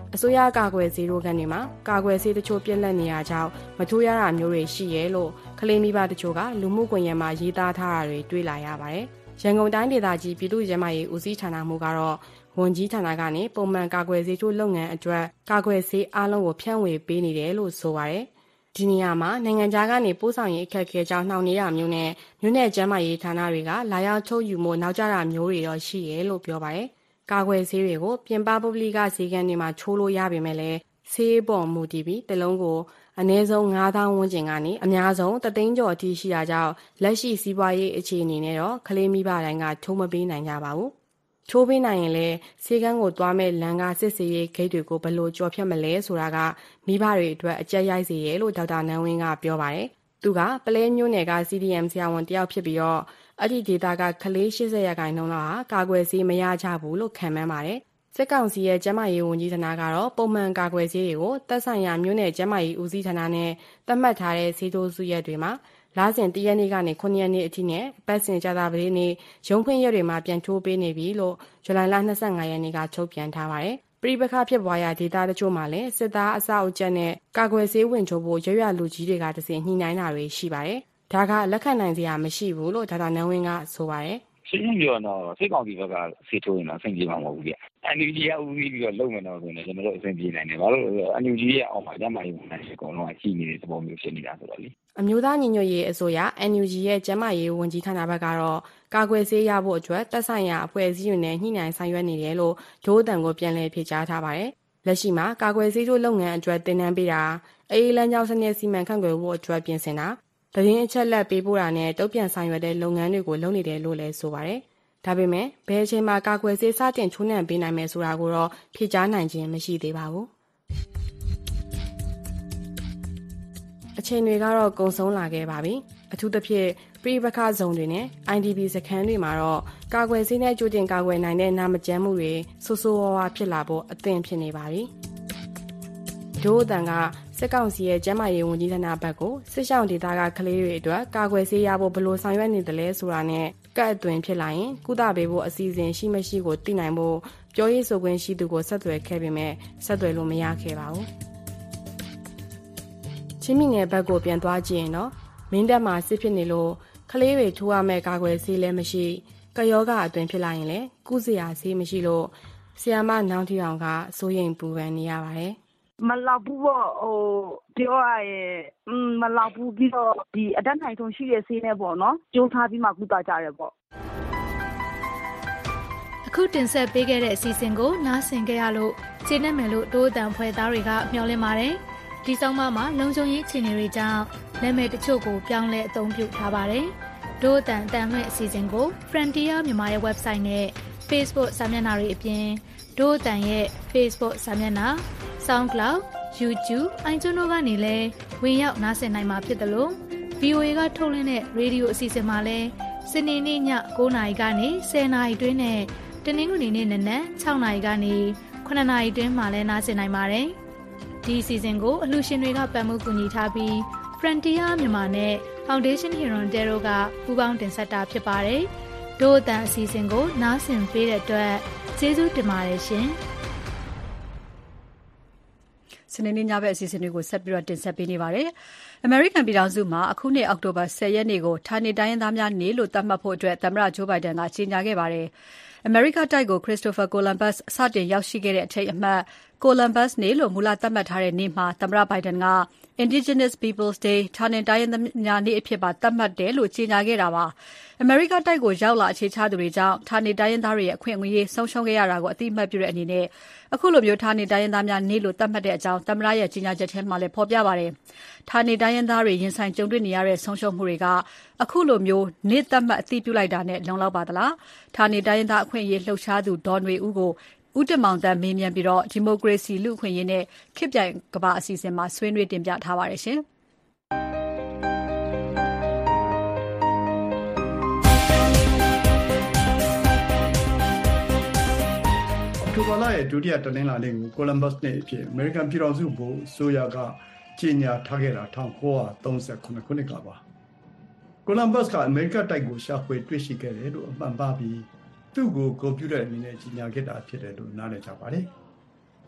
အစိုးရကာကွယ်ဆေးတို့ကနေမှာကာကွယ်ဆေးတချို့ပြက်လက်နေရကြောင်းမထိုးရတာမျိုးတွေရှိရဲလို့ကလေးမိဘတချို့ကလူမှုကွန်ရက်မှာရေးသားထားတာတွေတွေ့လာရပါတယ်။ရန်ကုန်တိုင်းဒေသကြီးပြည်သူ့ကျန်းမာရေးဦးစီးဌာနမှကတော့ဝန်ကြီးဌာနကနေပုံမှန်ကာကွယ်ဆေးထိုးလုပ်ငန်းအတွက်ကာကွယ်ဆေးအားလုံးကိုဖြန့်ဝေပေးနေတယ်လို့ဆိုပါတယ်။ဒီနေရာမှာနိုင်ငံခြားကနေပို့ဆောင်ရေးအခက်အခဲကြောင့်နှောင့်နှေးတာမျိုးနဲ့မြို့နယ်ကျန်းမာရေးဌာနတွေကလာရောက်ထုတ်ယူမှုနောက်ကျတာမျိုးတွေတော့ရှိရဲလို့ပြောပါတယ်။ကာကွယ်ဆေးတွေကိုပြင်ပပုဂ္ဂလိကဈေးကမ်းတွေမှာချိုးလို့ရပေမဲ့လည်းဆေးပေါ်မူတည်ပြီးတစ်လုံးကိုအနည်းဆုံးငါးသောင်းဝန်းကျင်ကနေအများဆုံးတသိန်းကျော်အထိရှိတာကြောင့်လက်ရှိစီးပွားရေးအခြေအနေနဲ့တော့ကလေးမိဘတိုင်းကထိုးမပေးနိုင်ကြပါဘူး။ထိုးပေးနိုင်ရင်လည်းဆေးကန်းကိုသွားမဲ့လမ်းကစစ်ဆေးရေးဂိတ်တွေကိုဘယ်လိုကြော်ဖြတ်မလဲဆိုတာကမိဘတွေအတွက်အကျက်ရိုက်စေရလို့ဒေါက်တာနန်းဝင်းကပြောပါတယ်။သူကပလဲမျိုးနယ်က စီ ဒီ အမ် ဆရာဝန်တယောက်ဖြစ်ပြီးတော့အဲ့ဒီဒေတာကကလေး၈၀ရာခိုင်နှုန်းလောက်ဟာကာကွယ်ဆေးမရကြဘူးလို့ခံမှန်းပါတယ်။စစ်ကောင်စီရဲ့ကျန်းမာရေးဝန်ကြီးဌာနကတော့ပုံမှန်ကာကွယ်ဆေးတွေကိုသက်ဆိုင်ရာမြို့နယ်ကျန်းမာရေးဦးစီးဌာနနဲ့သတ်မှတ်ထားတဲ့ဆေးထိုးစုရက်တွေမှာလာစဉ်တရက်နေ့ကနေခုနှစ်ရက်နေ့အထိနဲ့ပတ်စဉ်ကြာသပတေးနေ့ရုံးဖွင့်ရက်တွေမှာပြန်ထိုးပေးနေပြီလို့ဇူလိုင်လ၂၅ရက်နေ့ကထုတ်ပြန်ထားပါတယ်။ပြည်ပခါဖြစ်ပွားရာဒေသတချို့မှာလည်းစစ်သားအစအုပ်ချက်နဲ့ကာကွယ်ဆေးဝင်ချိုးဖို့ရွရွလူကြီးတွေကတစဉ်ညှိနှိုင်းတာတွေရှိပါတယ်။ဒါကလက်ခံနိုင်စရာမရှိဘူးလို့ဒေါက်တာနန်းဝင်းကဆိုပါတယ်။ရှင်းရှင်းပြောတော့စစ်ကောင်စီဘက်ကဆေးထိုးရင်တော့အဆင်ပြေမှာမဟုတ်ဘူးကြ။ အန် ယူ ဂျီ ကဦးစီးပြီးတော့လုပ်မယ်တော့ဆိုရင်ကျွန်တော်တို့အဆင်ပြေနိုင်တယ်။ဘာလို့လဲဆိုတော့ အန် ယူ ဂျီ ရဲ့အောက်မှာကျန်းမာရေးဝန်ထမ်းတွေအကုန်လုံးကရှိနေတဲ့သဘောမျိုးဖြစ်နေတာဆိုတော့လေ။အမျိုးသားညီညွတ်ရေးအစိုးရ အန် ယူ ဂျီ ရဲ့ကျန်းမာရေးဝန်ကြီးဌာနဘက်ကတော့ကာကွယ်ဆေးရဖို့အတွက်သက်ဆိုင်ရာအဖွဲ့အစည်းတွေနဲ့ညှိနှိုင်းဆောင်ရွက်နေတယ်လို့ဒိုးအတန်ကိုပြန်လည်ဖြေကြားထားပါတယ်။လက်ရှိမှာကာကွယ်ဆေးထိုးလုပ်ငန်းအတွက်တင်နန်းပေးတာအေးလမ်းကြောင်းစနစ်စီမံခန့်ခွဲဖို့အတွက်ပြင်ဆင်တာသတင်းအချက်လက်ပေးပို့တာနဲ့တုံ့ပြန်ဆောင်ရွက်တဲ့လုပ်ငန်းတွေကိုလုပ်နေတယ်လို့လည်းဆိုပါတယ်။ဒါပေမဲ့ဘယ်အချိန်မှာကာကွယ်ဆေးစတင်ချိုးနှံပေးနိုင်မယ်ဆိုတာကိုတော့ဖြေကြားနိုင်ခြင်းမရှိသေးပါဘူး။အချိန်တွေကတော့ကုန်ဆုံးလာခဲ့ပါပြီ။အထူးသဖြင့်ပြည်ပခါဇုံတွေနဲ့ အိုင် ဒီ ဘီ စခန်းတွေမှာတော့ကာကွယ်ဆေးနဲ့ကြိုတင်ကာကွယ်နိုင်တဲ့နာမကျန်းမှုတွေဆိုးဆိုးဝါးဝါးဖြစ်လာဖို့အသင့်ဖြစ်နေပါပြီ။ဒိုးအတန်ကစစ်ကောင်စီရဲ့ကျန်းမာရေးဝန်ကြီးဌာနဘက်ကိုစစ်ဆောင်ဒေသကကလေးတွေအတွက်ကာကွယ်ဆေးရဖို့ဘယ်လိုဆောင်ရွက်နေတယ်လဲဆိုတာနဲ့ကတ်အသွင်ဖြစ်လာရင်ကုသပေးဖို့အစီအစဉ်ရှိမရှိကိုသိနိုင်ဖို့ပြောရေးဆိုခွင့်ရှိသူကိုဆက်သွယ်ခဲ့ပေမဲ့ဆက်သွယ်လို့မရခဲ့ပါဘူး။ချင်းမီနယ်ဘက်ကိုပြန်သွားကြည့်ရင်တော့မင်းတပ်မှာစစ်ဖြစ်နေလို့ကလေးတွေထိုးရမယ့်ကာကွယ်ဆေးလည်းမရှိကယောဂအသွင်ဖြစ်လာရင်လည်းကုစရာဆေးမရှိလို့ဆီယာမနောင်ထီအောင်ကစိုးရိမ်ပူပန်နေရပါတယ်မလောက်ဘူးပေါ့ဟိုပြောရရင်မလောက်ဘူးပြီးတော့ဒီအတက်နိုင်ဆုံးရှိတဲ့ဆေးနဲ့ပေါ့နော်ကျိုးထားပြီးမှကုသကြရဲပေါ့အခုတင်ဆက်ပေးခဲ့တဲ့အစီအစဉ်ကိုနားဆင်ကြရလို့ကျေနပ်မယ်လို့တိုးအတန်ဖွဲ့သားတွေကမျှော်လင့်ပါတယ်ဒီဆောင်မမှာလုံခြုံရေးအခြေအနေတွေကြောင့်နာမည်တချို့ကိုပြောင်းလဲအသုံးပြုထားပါတယ်တိုးအတန်အတန်မဲ့အစီအစဉ်ကို Frontier မြန်မာရဲ့ website နဲ့ Facebook စာမျက်နှာတွေအပြင်တိုးအတန်ရဲ့ Facebook စာမျက်နှာSoundCloud, YouTube, iTunes တို့ကနေလည်းဝင်ရောက်နားဆင်နိုင်မှာဖြစ်တယ်လို့ ဗီအိုအေ ကထုတ်လွှင့်တဲ့ရေဒီယိုအစီအစဉ်မှာလည်းစနေနေ့ည၉နာရီကနေ၁၀နာရီတွင်းနဲ့တနင်္ဂနွေနေ့နနက်၆နာရီကနေခုနှစ်နာရီတွင်းမှာလည်းနားဆင်နိုင်ပါတယ်။ဒီအစီအစဉ်ကိုအလှူရှင်တွေကပံ့ပိုးကူညီထားပြီး Frontier မြန်မာနဲ့ Foundation Hirondelle ကပူးပေါင်းတင်ဆက်တာဖြစ်ပါတယ်။ဒို့အတန်အစီအစဉ်ကိုနားဆင်ပေးတဲ့အတွက်ကျေးဇူးတင်ပါတယ်ရှင်။စနေနေ့ညဘက်အစီအစဉ်တွေကိုဆက်ပြီးတော့တင်ဆက်ပေးနေပါတယ်။ American ပြည်ထောင်စုမှာအခုနှစ်အောက်တိုဘာ၁၀ရက်နေ့ကိုဌာနေတိုင်းရင်းသားများနေ့လို့သတ်မှတ်ဖို့အတွက်သမ္မတ Joe Biden ကကြေညာခဲ့ပါတယ်။ America တိုက်ကို Christopher Columbus စတင်ရောက်ရှိခဲ့တဲ့အထိမ်းအမှတ် Columbus နေ့လို့မူလသတ်မှတ်ထားတဲ့နေ့မှာသမ္မတ Biden က Indigenous Peoples Day ဌာနေတိုင်းရင်းသားများနေ့အဖြစ်ပါသတ်မှတ်တယ်လို့ကြေညာခဲ့တာပါ။ America တိုက်ကိုရောက်လာအခြေချသူတွေကြောင့်ဌာနေတိုင်းရင်းသားတွေရဲ့အခွင့်အရေးဆုံးရှုံးခဲ့ရတာကိုအသိအမှတ်ပြုတဲ့အနေနဲ့အခုလိုမျိုးဌာနေတိုင်းရင်းသားများနေ့လို့သတ်မှတ်တဲ့အကြောင်းသမ္မတရဲ့ကြေညာချက်ထဲမှာလည်းဖော်ပြပါတယ်။ဌာနေတိုင်းရင်းသားတွေရင်ဆိုင်ကြုံတွေ့နေရတဲ့ဆုံးရှုံးမှုတွေကအခုလိုမျိုးနေ့သတ်မှတ်အသိပြုလိုက်တာနဲ့လုံလောက်ပါသလား။ဌာနေတိုင်းရင်းသားအခွင့်အရေးလှုပ်ရှားသူဒေါ်နွေဦးကိုဦးတင်မောင်တန်းမေးမြန်းပြီးတော့ဒီမိုကရေစီလူ့အခွင့်အရေးနဲ့ခေတ်ပြိုင်ကမ္ဘာအစီအစဉ်မှာဆွေးနွေးတင်ပြထားပါတယ်ရှင်။အောက်တိုဘာလရဲ့ဒုတိယတနင်္လာနေ့ကို Columbus နေ့အဖြစ် American ပြည်ထောင်စုဘို့ဆိုရကကြေညာထားခဲ့တာ၁၉၃၇ခုနှစ်ကပါ။ Columbus ကအမေရိကတိုက်ကိုရှာဖွေတွေ့ရှိခဲ့တယ်လို့အမှန်ပါပြီးသူ့ကိုဂုဏ်ပြုတဲ့အနေနဲ့ကြီးညာခဲ့တာဖြစ်တယ်လို့နားလည်ကြပါတယ်။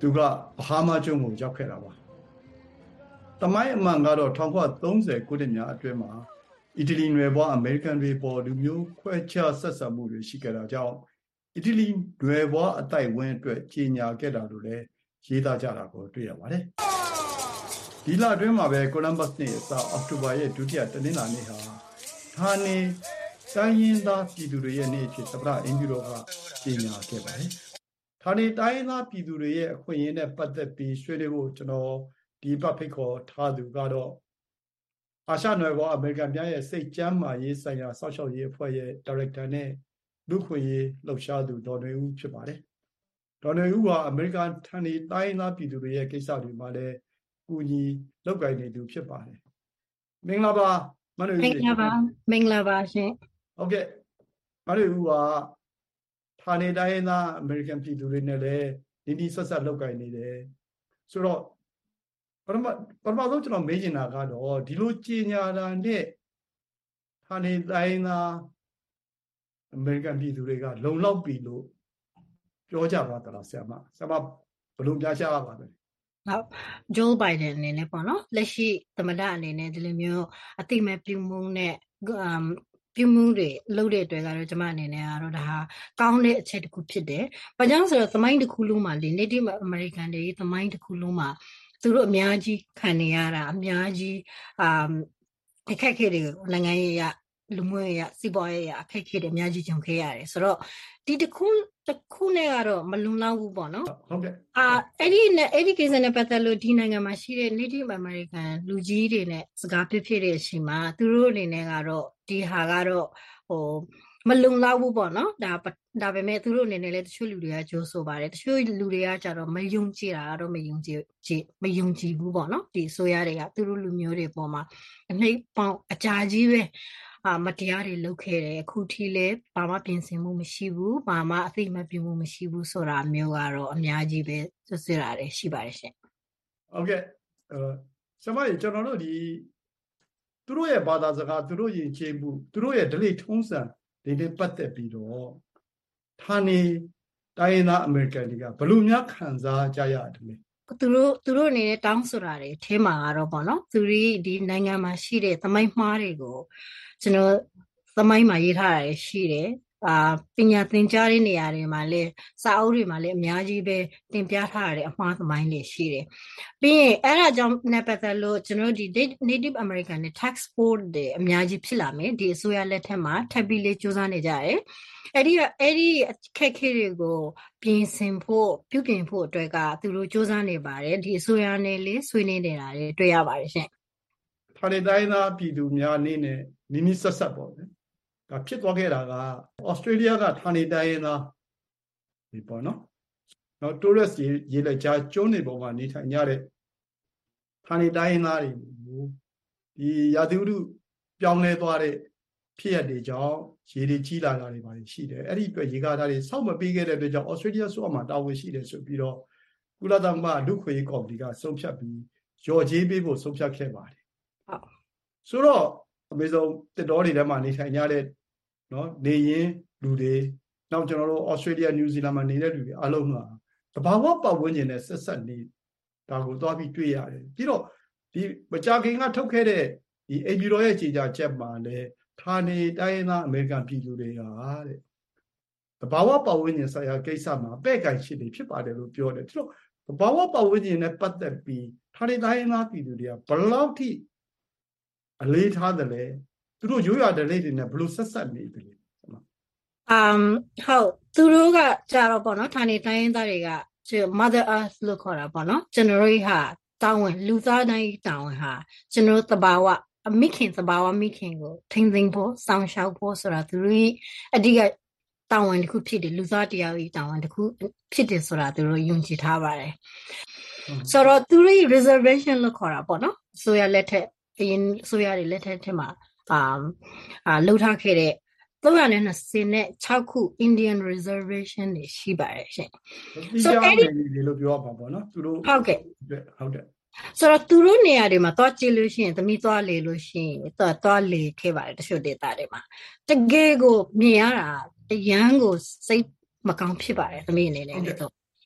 သူကဘာဟာမာကျွန်းကိုရောက်ခဲ့တာပါတမိုင်းအမှန်ကတော့၁၉၃၀ခုနှစ်များအတွင်းမှာအီတလီနွယ်ဘွားအမေရိကန်တွေပေါ်လူမျိုးခွဲခြားဆက်ဆံမှုတွေရှိခဲ့တာကြောင့်အီတလီနွယ်ဘွားအတိုက်ဝန်းအတွက်ကြီးညာခဲ့တာလို့လည်းရေးသားကြတာကိုတွေ့ရပါတယ်ဒီလအတွင်းမှာပဲကိုလံဘတ်နေ့အစအောက်တိုဘာရဲ့ဒုတိယတနင်္လာနေ့ဟာဌာနေတိုင်းရင်းသားပြည်သူတွေရဲ့နေ့အဖြစ်သမ္မတအင်ဖြူတော်ကကြီးညာခဲ့ပါတယ်ဌာနေတိုင်းရင်းသားပြည်သူတွေရဲ့အခွင့်အရေးနဲ့ပတ်သက်ပြီးဆွေးနွေးဖို့ကျွန်တော်ဒီဘက်ဖိတ်ခေါ်ထားသူကတော့အာရှနွယ်ဘွားအမေရိကန်ပြည်ရဲ့စိတ်ကျမ်းမာရေးဆိုင်ရာစောင့်ရှောက်ရေးအဖွဲ့ရဲ့ဒါရိုက်တာနဲ့လူခွင့်ရေးလှုပ်ရှားသူဒေါ်နွေဦးဖြစ်ပါတယ်ဒေါ်နွေဦးကအမေရိကန်ဌာနေတိုင်းသားပြည်သူတွေရဲ့ကိစ္စတွေမှာလည်းကူညီလုပ်ကိုင်နေသူဖြစ်ပါတယ်မင်္ဂလာပါမနွေဦးမင်္ဂလာပါမင်္ဂလာပါရှင်ဟုတ်ကဲ့မနွေဦးကဌာနေတိုင်းသားအမေရိကန်ပြည်သူတွေနဲ့လည်းဒီဒီဆက်ဆက်လုပ်ကိုင်နေတယ်ဆိုတော့ပထမပထမဆုံးကျွန်တော်မေးချင်တာကတော့ဒီလိုကြီးညာတာနဲ့ဌာနေတိုင်းသားအမေရိကန်ပြည်သူတွေကလုံလောက်ပြီလို့ပြောကြပါသလားဆရာမဆရာမဘယ်လိုပြချရပါလဲဟုတ်ဂျိုးဘိုင်ဒန်အနေနဲ့ပေါ့နော်လက်ရှိသမ္မတအနေနဲ့ဒီလိုမျိုးအတိမဲ့ပြုမှုနဲ့ပြုမှုတွေလုပ်တဲ့အတွက်ကတော့ကျွန်မအနေနဲ့ကတော့ဒါဟာကောင်းတဲ့အချက်တစ်ခုဖြစ်တယ်။ဘာကြောင့်ဆိုတော့သမိုင်းတစ်ခုလုံးမှာလေ Native American တွေသမိုင်းတစ်ခုလုံးမှာသူတို့အများကြီးခံနေရတာအများကြီးအာအခက်အခဲတွေနိုင်ငံရေးရလူမျိုးရေးရစီးပွားရေးရအခက်အခဲတွေအများကြီးကြုံခဲ့ရတယ်ဆိုတော့ဒီတစ်ခုတစ်ခုနဲ့ကတော့မလုံလောက်ဘူးပေါ့နော်ဟုတ်ကဲ့အာအဲ့ဒီနဲ့အဲ့ဒီကိစ္စနဲ့ပတ်သက်လို့ဒီနိုင်ငံမှာရှိတဲ့ Native American လူကြီးတွေနဲ့စကားဖြစ်ဖြစ်တဲ့အချိန်မှာသူတို့အနေနဲ့ကတော့ဒီဟာကတော့ဟိုမလုံလောက်ဘူးပေါ့နော်ဒါဒါပေမဲ့သူတို့အနေနဲ့လည်းတချို့လူတွေကကြိုးဆိုပါတယ်တချို့လူတွေကကြတော့မယုံကြည်တာတော့မယုံကြည်ကြည်မယုံကြည်ဘူးပေါ့နော်ဒီဆိုရတွေကသူတို့လူမျိုးတွေပေါ်မှာအနှိမ့်ပေါင်းအကြာကြီးပဲအာမတရားတွေလုပ်ခဲ့တယ်အခုထိလည်းဘာမှပြင်ဆင်မှုမရှိဘူးဘာမှအသိမပြုမှုမရှိဘူးဆိုတာမျိုးကတော့အများကြီးပဲဆွဆွရတယ်ရှိပါတယ်ရှင်ဟုတ်ကဲ့အဲဆရာမကြီးကျွန်တော်တို့ဒီသူတို့ရဲ့ဘာသာစကားသူတို့ယဉ်ကျေးမှုသူတို့ရဲ့ဓလေ့ထုံးစံတွေနဲ့ပတ်သက်ပြီးတော့ဌာနေတိုင်းရင်းသားအမေရိကန်တွေကဘယ်လိုများခံစားကြရတယ်လဲသူတို့သူတို့အနေနဲ့တောင်းဆိုတာတွေအထဲမှာကတော့ပေါ့နော်သူတို့ဒီနိုင်ငံမှာရှိတဲ့သမိုင်းမှားတွေကိုကျွန်တော်သမိုင်းမှာရေးထားတာရှိတယ်အာပညာသင်ကြားတဲ့နေရာတွေမှာလည်းစာအုပ်တွေမှာလည်းအများကြီးပဲတင်ပြထားတဲ့အမှားသမိုင်းတွေရှိတယ်ပြီးရင်အဲ့ဒါကြောင့်နဲ့ပတ်သက်လို့ကျွန်တော်ဒီ Native American နဲ့ tax board တွေအများကြီးဖြစ်လာမယ်ဒီအစိုးရလက်ထက်မှာထပ်ပြီးလေးစူးစမ်းနေကြတယ်အဲ့ဒီအဲ့ဒီအခက်အခဲတွေကိုပြင်ဆင်ဖို့ပြုပြင်ဖို့အတွက်ကသူတို့စူးစမ်းနေပါတယ်ဒီအစိုးရနဲ့လေးဆွေးနွေးနေတာတွေတွေ့ရပါတယ်ရှင်ဌာနေတိုင်းသားပြည်သူများအနေနဲ့မိမိဆက်ဆက်ပေါ့ဗျဒါဖြစ်သွားခဲ့တာကဩစတြေးလျကဌာနေတိုင်းရင်းသားဒီပေါ့နော်နော်တိုးရက်ရေရေလက်ကြားကျွန်းတွေပေါ်မှာနေထိုင်ကြတဲ့ဌာနေတိုင်းရင်းသားတွေကိုဒီရာသီဥတုပြောင်းလဲသွားတဲ့ဖြစ်ရတဲ့ကြောင့်ရေတွေကြီးလာတာတွေပါရှိတယ်အဲ့ဒီအတွက်ရေကားတာတွေစောက်မပေးခဲ့တဲ့အတွက်ကြောင့်ဩစတြေးလျဆိုအမှတာဝန်ရှိတယ်ဆိုပြီးတော့ကုလသမဂ္ဂလူခွေကော်မတီကဆုံးဖြတ်ပြီးရော်ကြေးပေးဖို့ဆုံးဖြတ်ခဲ့ပါတယ်ဟုတ်ဆိုတော့အမေဆုံးတစ်တော်တွေထဲမှာနေထိုင်ကြတဲ့နော်နေရင်လူတွေနောက်ကျွန်တော်တို့ဩစတြေးလျနယူးဇီလန်မှာနေတဲ့လူတွေအားလုံးကတဘာဝပတ်ဝန်းကျင်နဲ့ဆက်ဆက်နေဒါကိုသွားပြီးတွေ့ရတယ်ပြီးတော့ဒီမကြာခင်ကထုတ်ခဲ့တဲ့ဒီအိမ်ပြည်တော်ရဲ့ကြေညာချက်မှာလည်းဌာနေတိုင်းသားအမေရိကန်ပြည်သူတွေကတဲ့တဘာဝပတ်ဝန်းကျင်ဆိုင်ရာကိစ္စမှာပဲ့ကန်ရှိနေဖြစ်ပါတယ်လို့ပြောတယ်သူတို့တဘာဝပတ်ဝန်းကျင်နဲ့ပတ်သက်ပြီးဌာနေတိုင်းသားပြည်သူတွေကဘယ်လောက်ထိအလေးထားတယ်လဲသူတို့ရိုးရာဓလေ့တွေနဲ့ဘယ်လိုဆက်ဆက်နေတယ်လဲအမ်ဟုတ်သူတို့ကကြတော့ပေါ့နော်ဌာနေတိုင်းသားတွေက Mother Earth လို့ခေါ်တာပေါ့နော်ကျွန်တော်တို့ဟာတောင်းဝင်လူသားတိုင်းတောင်းဝင်ဟာကျွန်တော်တဘာဝအမိခင်တဘာဝမိခင်ကိုထိမ့်သိမ့်ဖို့စောင့်ရှောက်ဖို့ဆိုတာသူတို့အဓိကတောင်းဝင်တစ်ခုဖြစ်တယ်လူသားတရားကြီးတောင်းဝင်တစ်ခုဖြစ်တယ်ဆိုတာသူတို့ယုံကြည်ထားပါတယ်ဆိုတော့သူတို့ reservation လို့ခေါ်တာပေါ့နော်ဆိုရလက်ထက်အရင်ဆိုရတဲ့လက်ထက်ထဲမှာအာအာလှုပ်ထားခဲ့တဲ့သုံးရာနဲ့၂၆ခု Indian reservation တွေရှိပါတယ်ရှင်။ So အဲ့ဒီလို့ပြောပါပါနော်သူတို့ဟုတ်ကဲ့ဟုတ်တယ်ဆိုတော့သူတို့နေရာတွေမှာသွားကြည့်လို့ရှိရင်သမီးသွားလေလို့ရှိရင်သွားသွားလေခဲ့ပါတယ်တချို့ဒေသတွေမှာတကယ်ကိုမြင်ရတာအရန်ကိုစိတ်မကောင်းဖြစ်ပါတယ်သမီးအနေနဲ့တော့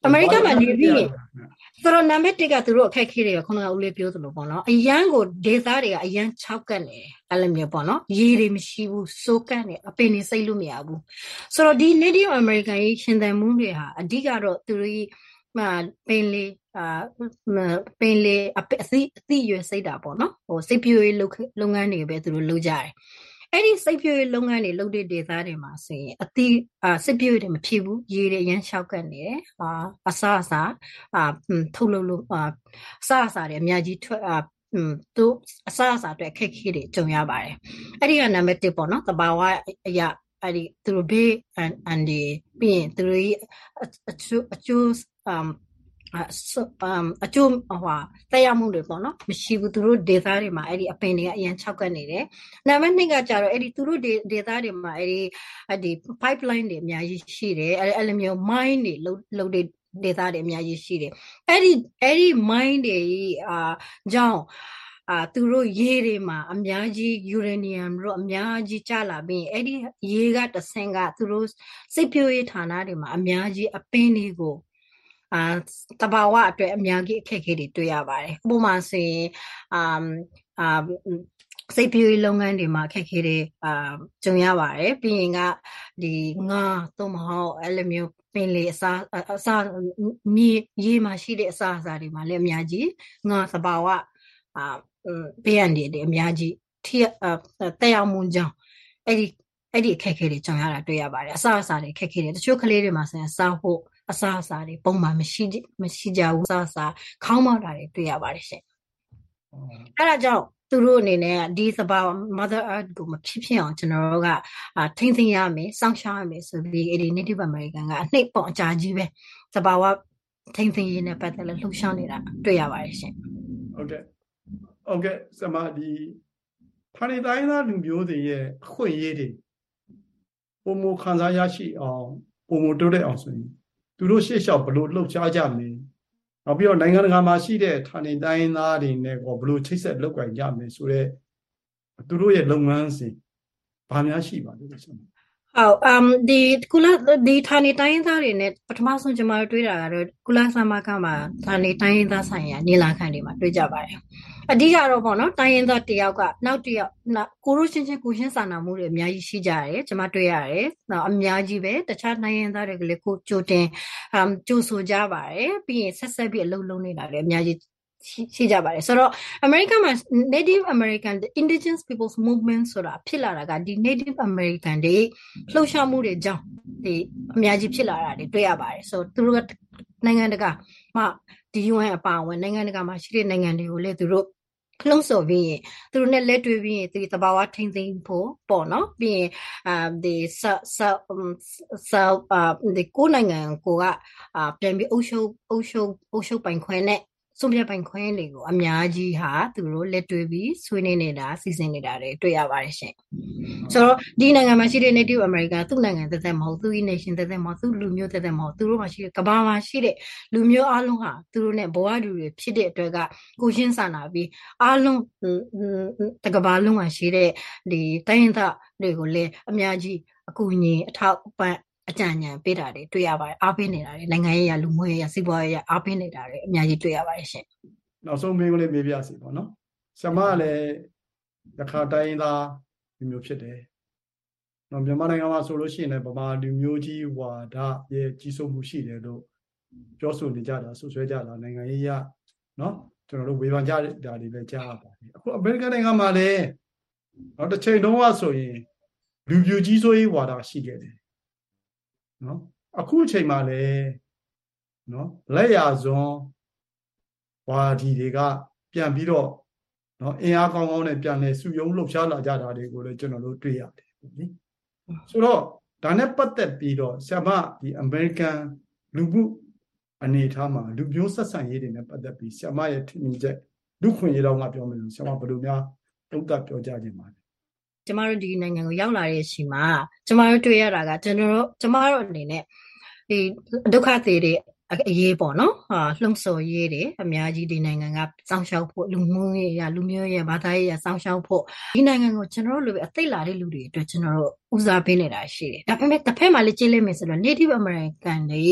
အမေရိကန်မှာနေပြီးဆိုတော့နံပါတ်တစ်ကသူတို့အခက်အခဲတွေကခုနကဦးလေးပြောသလိုပေါ့နော်အရန်ကိုဒေသတွေကအရန်၆ကတ်နေတယ်အဲ့လိုမျိုးပေါ့နော်ရေတွေမရှိဘူးစိုးကတ်နေအပင်တွေစိတ်လို့မရဘူးဆိုတော့ဒီ Native American ရေးရှင်သန်မှုတွေဟာအဓိကတော့သူတို့မှာပင်လေအာပင်လေအသိအသိရွယ်စိတ်တာပေါ့နော်ဟိုစိတ်ပြည့်ရေးလုပ်ငန်းတွေပဲသူတို့လုပ်ကြတယ်အဲ့ဒီစိတ်ပြည့်ရေးလုပ်ငန်းတွေလုပ်တဲ့ဒေသတွေမှာဆိုရင်အသိအာစိတ်ပြည့်တွေမဖြစ်ဘူးရေတွေရမ်းလျှောက်ကတ်နေတယ်အာအစအစအာထုတ်လုပ်လို့အာအစအစတွေအများကြီးထွက်အာသူအစအစအတွက်ခက်ခဲတွေကြုံရပါတယ်အဲ့ဒီကနံပါတ်တစ်ပေါ့နော်တဘာဝအရာအဲ့ဒီသူတို့ဘေးအန်အန်ဒီပြီးရင်သူတို့အကျိုးအကျိုးအမ်အကျိုးဟိုတက်ရမှုတွေပေါ့နော်မရှိဘူးသူတို့ဒေသတွေမှာအဲ့ဒီအပင်တွေကအရင်၆ကတ်နေတယ်နံပါတ်နှစ်ကကြတော့အဲ့ဒီသူတို့ဒေသတွေမှာအဲ့ဒီအဲ့ဒီ pipeline တွေအများကြီးရှိတယ်အဲ့အဲ့လိုမျိုး mine တွေလုပ်လုပ်တဲ့ဒေသတွေအများကြီးရှိတယ်အဲ့ဒီအဲ့ဒီ mine တွေအာကြောင့်အာသူတို့ရေတွေမှာအများကြီး uranium တို့အများကြီးကျလာပြီးအဲ့ဒီရေကတဆင့်ကသူတို့စိတ်ပြည့်ရေးဌာနတွေမှာအများကြီးအပင်တွေကိုအာတဘာဝအတွက်အများကြီးအခက်အခဲတွေတွေ့ရပါတယ်ဥပမာဆိုရင်အာအာစိတ်ပြည့်လုပ်ငန်းတွေမှာအခက်အခဲတွေအာကြုံရပါတယ်ပြီးရင်ကဒီငါသို့မဟုတ်အဲ့လိုမျိုးပင်လေအစားအစားမြေရေမှာရှိတဲ့အစားအစာတွေမှာလည်းအများကြီးငါတဘာဝအာပေးရနေတယ်အများကြီးထိတက်ရောက်မှုကြောင့်အဲ့ဒီအဲ့ဒီအခက်အခဲတွေကြုံရတာတွေ့ရပါတယ်အစားအစာတွေအခက်အခဲတွေတချို့ကလေးတွေမှာဆိုရင်စားဖို့အစားအစာတွေပုံမှန်မရှိမရှိကြဘူးအစားအစာခေါင်းမောက်တာတွေတွေ့ရပါတယ်ရှင်အဲ့ဒါကြောင့်သူတို့အနေနဲ့ဒီစပါ Mother Earth ကိုမဖြစ်ဖြစ်အောင်ကျွန်တော်တို့ကထိမ့်သိမ်းရမယ်စောင့်ရှောက်ရမယ်ဆိုပြီးအဲ့ဒီ Native American ကအနှိမ့်ပေါ့အကြာကြီးပဲစပါဝထိမ့်သိမ်းရေးနဲ့ပတ်သက်လို့လှုပ်ရှားနေတာတွေ့ရပါတယ်ရှင်ဟုတ်ကဲ့ဟုတ်ကဲ့စမဒီဌာနေတိုင်းသားလူမျိုးတွေရဲ့အခွင့်အရေးတွေပုံမခံစားရရှိအောင်ပုံမတိုးတက်အောင်ဆိုရင်သူတို့ရှေ့လျှောက်ဘလို့လှုပ်ရှားကြမလဲနောက်ပြီးတော့နိုင်ငံတကာမှာရှိတဲ့ဌာနေတိုင်းသားတွေနဲ့ဘလို့ချိတ်ဆက်လုပ်ကြကြမယ်ဆိုတော့သူတို့ရဲ့လုပ်ငန်းစဉ်ဘာများရှိပါလဲဆိုတော့ဟုတ်အမ်ဒီကုလဒီဌာနေတိုင်းသားတွေနဲ့ပထမဆုံးကျွန်မတို့တွေ့တာကတော့ကုလသမဂ္ဂမှာဌာနေတိုင်းသားဆိုင်ရာနေလာခံတွေမှာတွေ့ကြပါတယ်အဓိကတော့ပေါ့နော်တိုင်းရင်းသားတယောက်ကနောက်တယောက်ကိုရိုးချင်းချင်းကိုရှင်းစာနာမှုတွေအများကြီးရှိကြတယ်ကျွန်မတွေ့ရတယ်နောက်အများကြီးပဲတခြားတိုင်းရင်းသားတွေကလည်းကိုကြိုတင်အမ်ကြိုဆိုကြပါတယ်ပြီးရင်ဆက်ဆက်ပြီးအလုပ်လုပ်နေတာလည်းအများကြီးရှိကြပါတယ်ဆိုတော့ American မှာ Native American Indigenous Peoples Movement ဆိုတာဖြစ်လာတာကဒီ Native American တွေလှုပ်ရှားမှုတွေကြောင့်ဒီအများကြီးဖြစ်လာတာတွေတွေ့ရပါတယ်ဆိုတော့သူတို့ကနိုင်ငံတကာမှာဒီ U N အပါအဝင်နိုင်ငံတကာမှာရှိတဲ့နိုင်ငံတွေကိုလည်းသူတို့လှုံ့ဆော်ပြီးရင်သူတို့နဲ့လက်တွေ့ပြီးရင်ဒီတဘာဝထိမ့်သိမ်းဖို့ပေါ့နော်ပြီးရင်အာဒီဆဆဆအာဒီကိုနိုင်ငံကိုကအာပြန်ပြီးအုပ်ချုပ်အုပ်ချုပ်အုပ်ချုပ်ပိုင်ခွင့်နဲ့စွန်ပြပိုင်ခွင့်တွေကိုအများကြီးဟာသူတို့လက်တွေ့ပြီးဆွေးနွေးနေတာစီစဉ်နေတာတွေတွေ့ရပါတယ်ရှင်ဆိုတော့ဒီနိုင်ငံမှာရှိတဲ့ Native American သူ့နိုင်ငံသက်သက်မဟုတ်သူ့ nation သက်သက်မဟုတ်သူ့လူမျိုးသက်သက်မဟုတ်သူတို့မှာရှိတဲ့ကမ္ဘာမှာရှိတဲ့လူမျိုးအလုံးဟာသူတို့နဲ့ဘဝတူတွေဖြစ်တဲ့အတွက်ကကိုရှင်းစာနာပြီးအလုံးတကဘာလုံးမှာရှိတဲ့ဒီတိုင်းရင်းသားတွေကိုလည်းအများကြီးအကူအညီအထောက်ပံ့အကြံဉာဏ်ပေးတာတွေတွေ့ရပါတယ်အားပေးနေတာတွေနိုင်ငံရေးရလူမျိုးရေးရစီးပွားရေးရအားပေးနေတာတွေအများကြီးတွေ့ရပါတယ်ရှင်နောက်ဆုံးမင်းကလေးမေးပြစီပေါ့နော်ဆမလည်းတခါတိုင်းသားလူမျိုးဖြစ်တယ်နော်မြန်မာနိုင်ငံမှာဆိုလို့ရှိရင်လည်းဗမာလူမျိုးကြီးဝါဒရဲ့ကြီးစိုးမှုရှိတယ်လို့ပြောဆိုနေကြတာဆွဆွဲကြတာနိုင်ငံရေးရနော်ကျွန်တော်တို့ဝေဖန်ကြတာတွေလည်းကြားရပါတယ်အခုအမေရိကန်နိုင်ငံမှာလည်းတော့တစ်ချိန်တုန်းကဆိုရင်လူမျိုးကြီးစိုးရေးဝါဒရှိခဲ့တယ်နော်အခုအချိန်မှာလည်းနော်လက်ရစွန်းဝါဒီတွေကပြန်ပြီးတော့နော်အင်အားကောင်းကောင်းနဲ့ပြန်လဲစုယုံလှုပ်ရှားလာကြတာတွေကိုလည်းကျွန်တော်တို့တွေ့ရတယ်ပေါ့နိဆိုတော့ဒါနဲ့ပတ်သက်ပြီးတော့ဆရာမဒီ American လူမှုအနေထားမှာလူမျိုးဆက်ဆံရေးတွေနဲ့ပတ်သက်ပြီးဆရာမရဲ့ထင်မြင်ချက်လူခွင့်ရေးတော့ငါပြောမယ်လို့ဆရာမဘယ်လိုများသုံးသပ်ပြောကြခြင်းပါလဲကျမတို့ဒီနိုင်ငံကိုရောက်လာတဲ့အချိန်မှာကျမတို့တွေ့ရတာကကျွန်တော်တို့ကျမတို့အနေနဲ့ဒီဒုက္ခတွေတွေအရေးပေါ့နော်ဟာလှုံ့ဆော်ရေးတွေအများကြီးဒီနိုင်ငံကစောင့်ရှောက်ဖို့လူမျိုးရေးရလူမျိုးရေးဘာသာရေးရစောင့်ရှောက်ဖို့ဒီနိုင်ငံကိုကျွန်တော်တို့လိုပဲအသိလာတဲ့လူတွေအတွက်ကျွန်တော်တို့ဦးစားပေးနေတာရှိတယ်ဒါပေမဲ့တစ်ဖက်မှာလည်းကြည့်လိုက်မယ်ဆိုတော့ Native American တွေ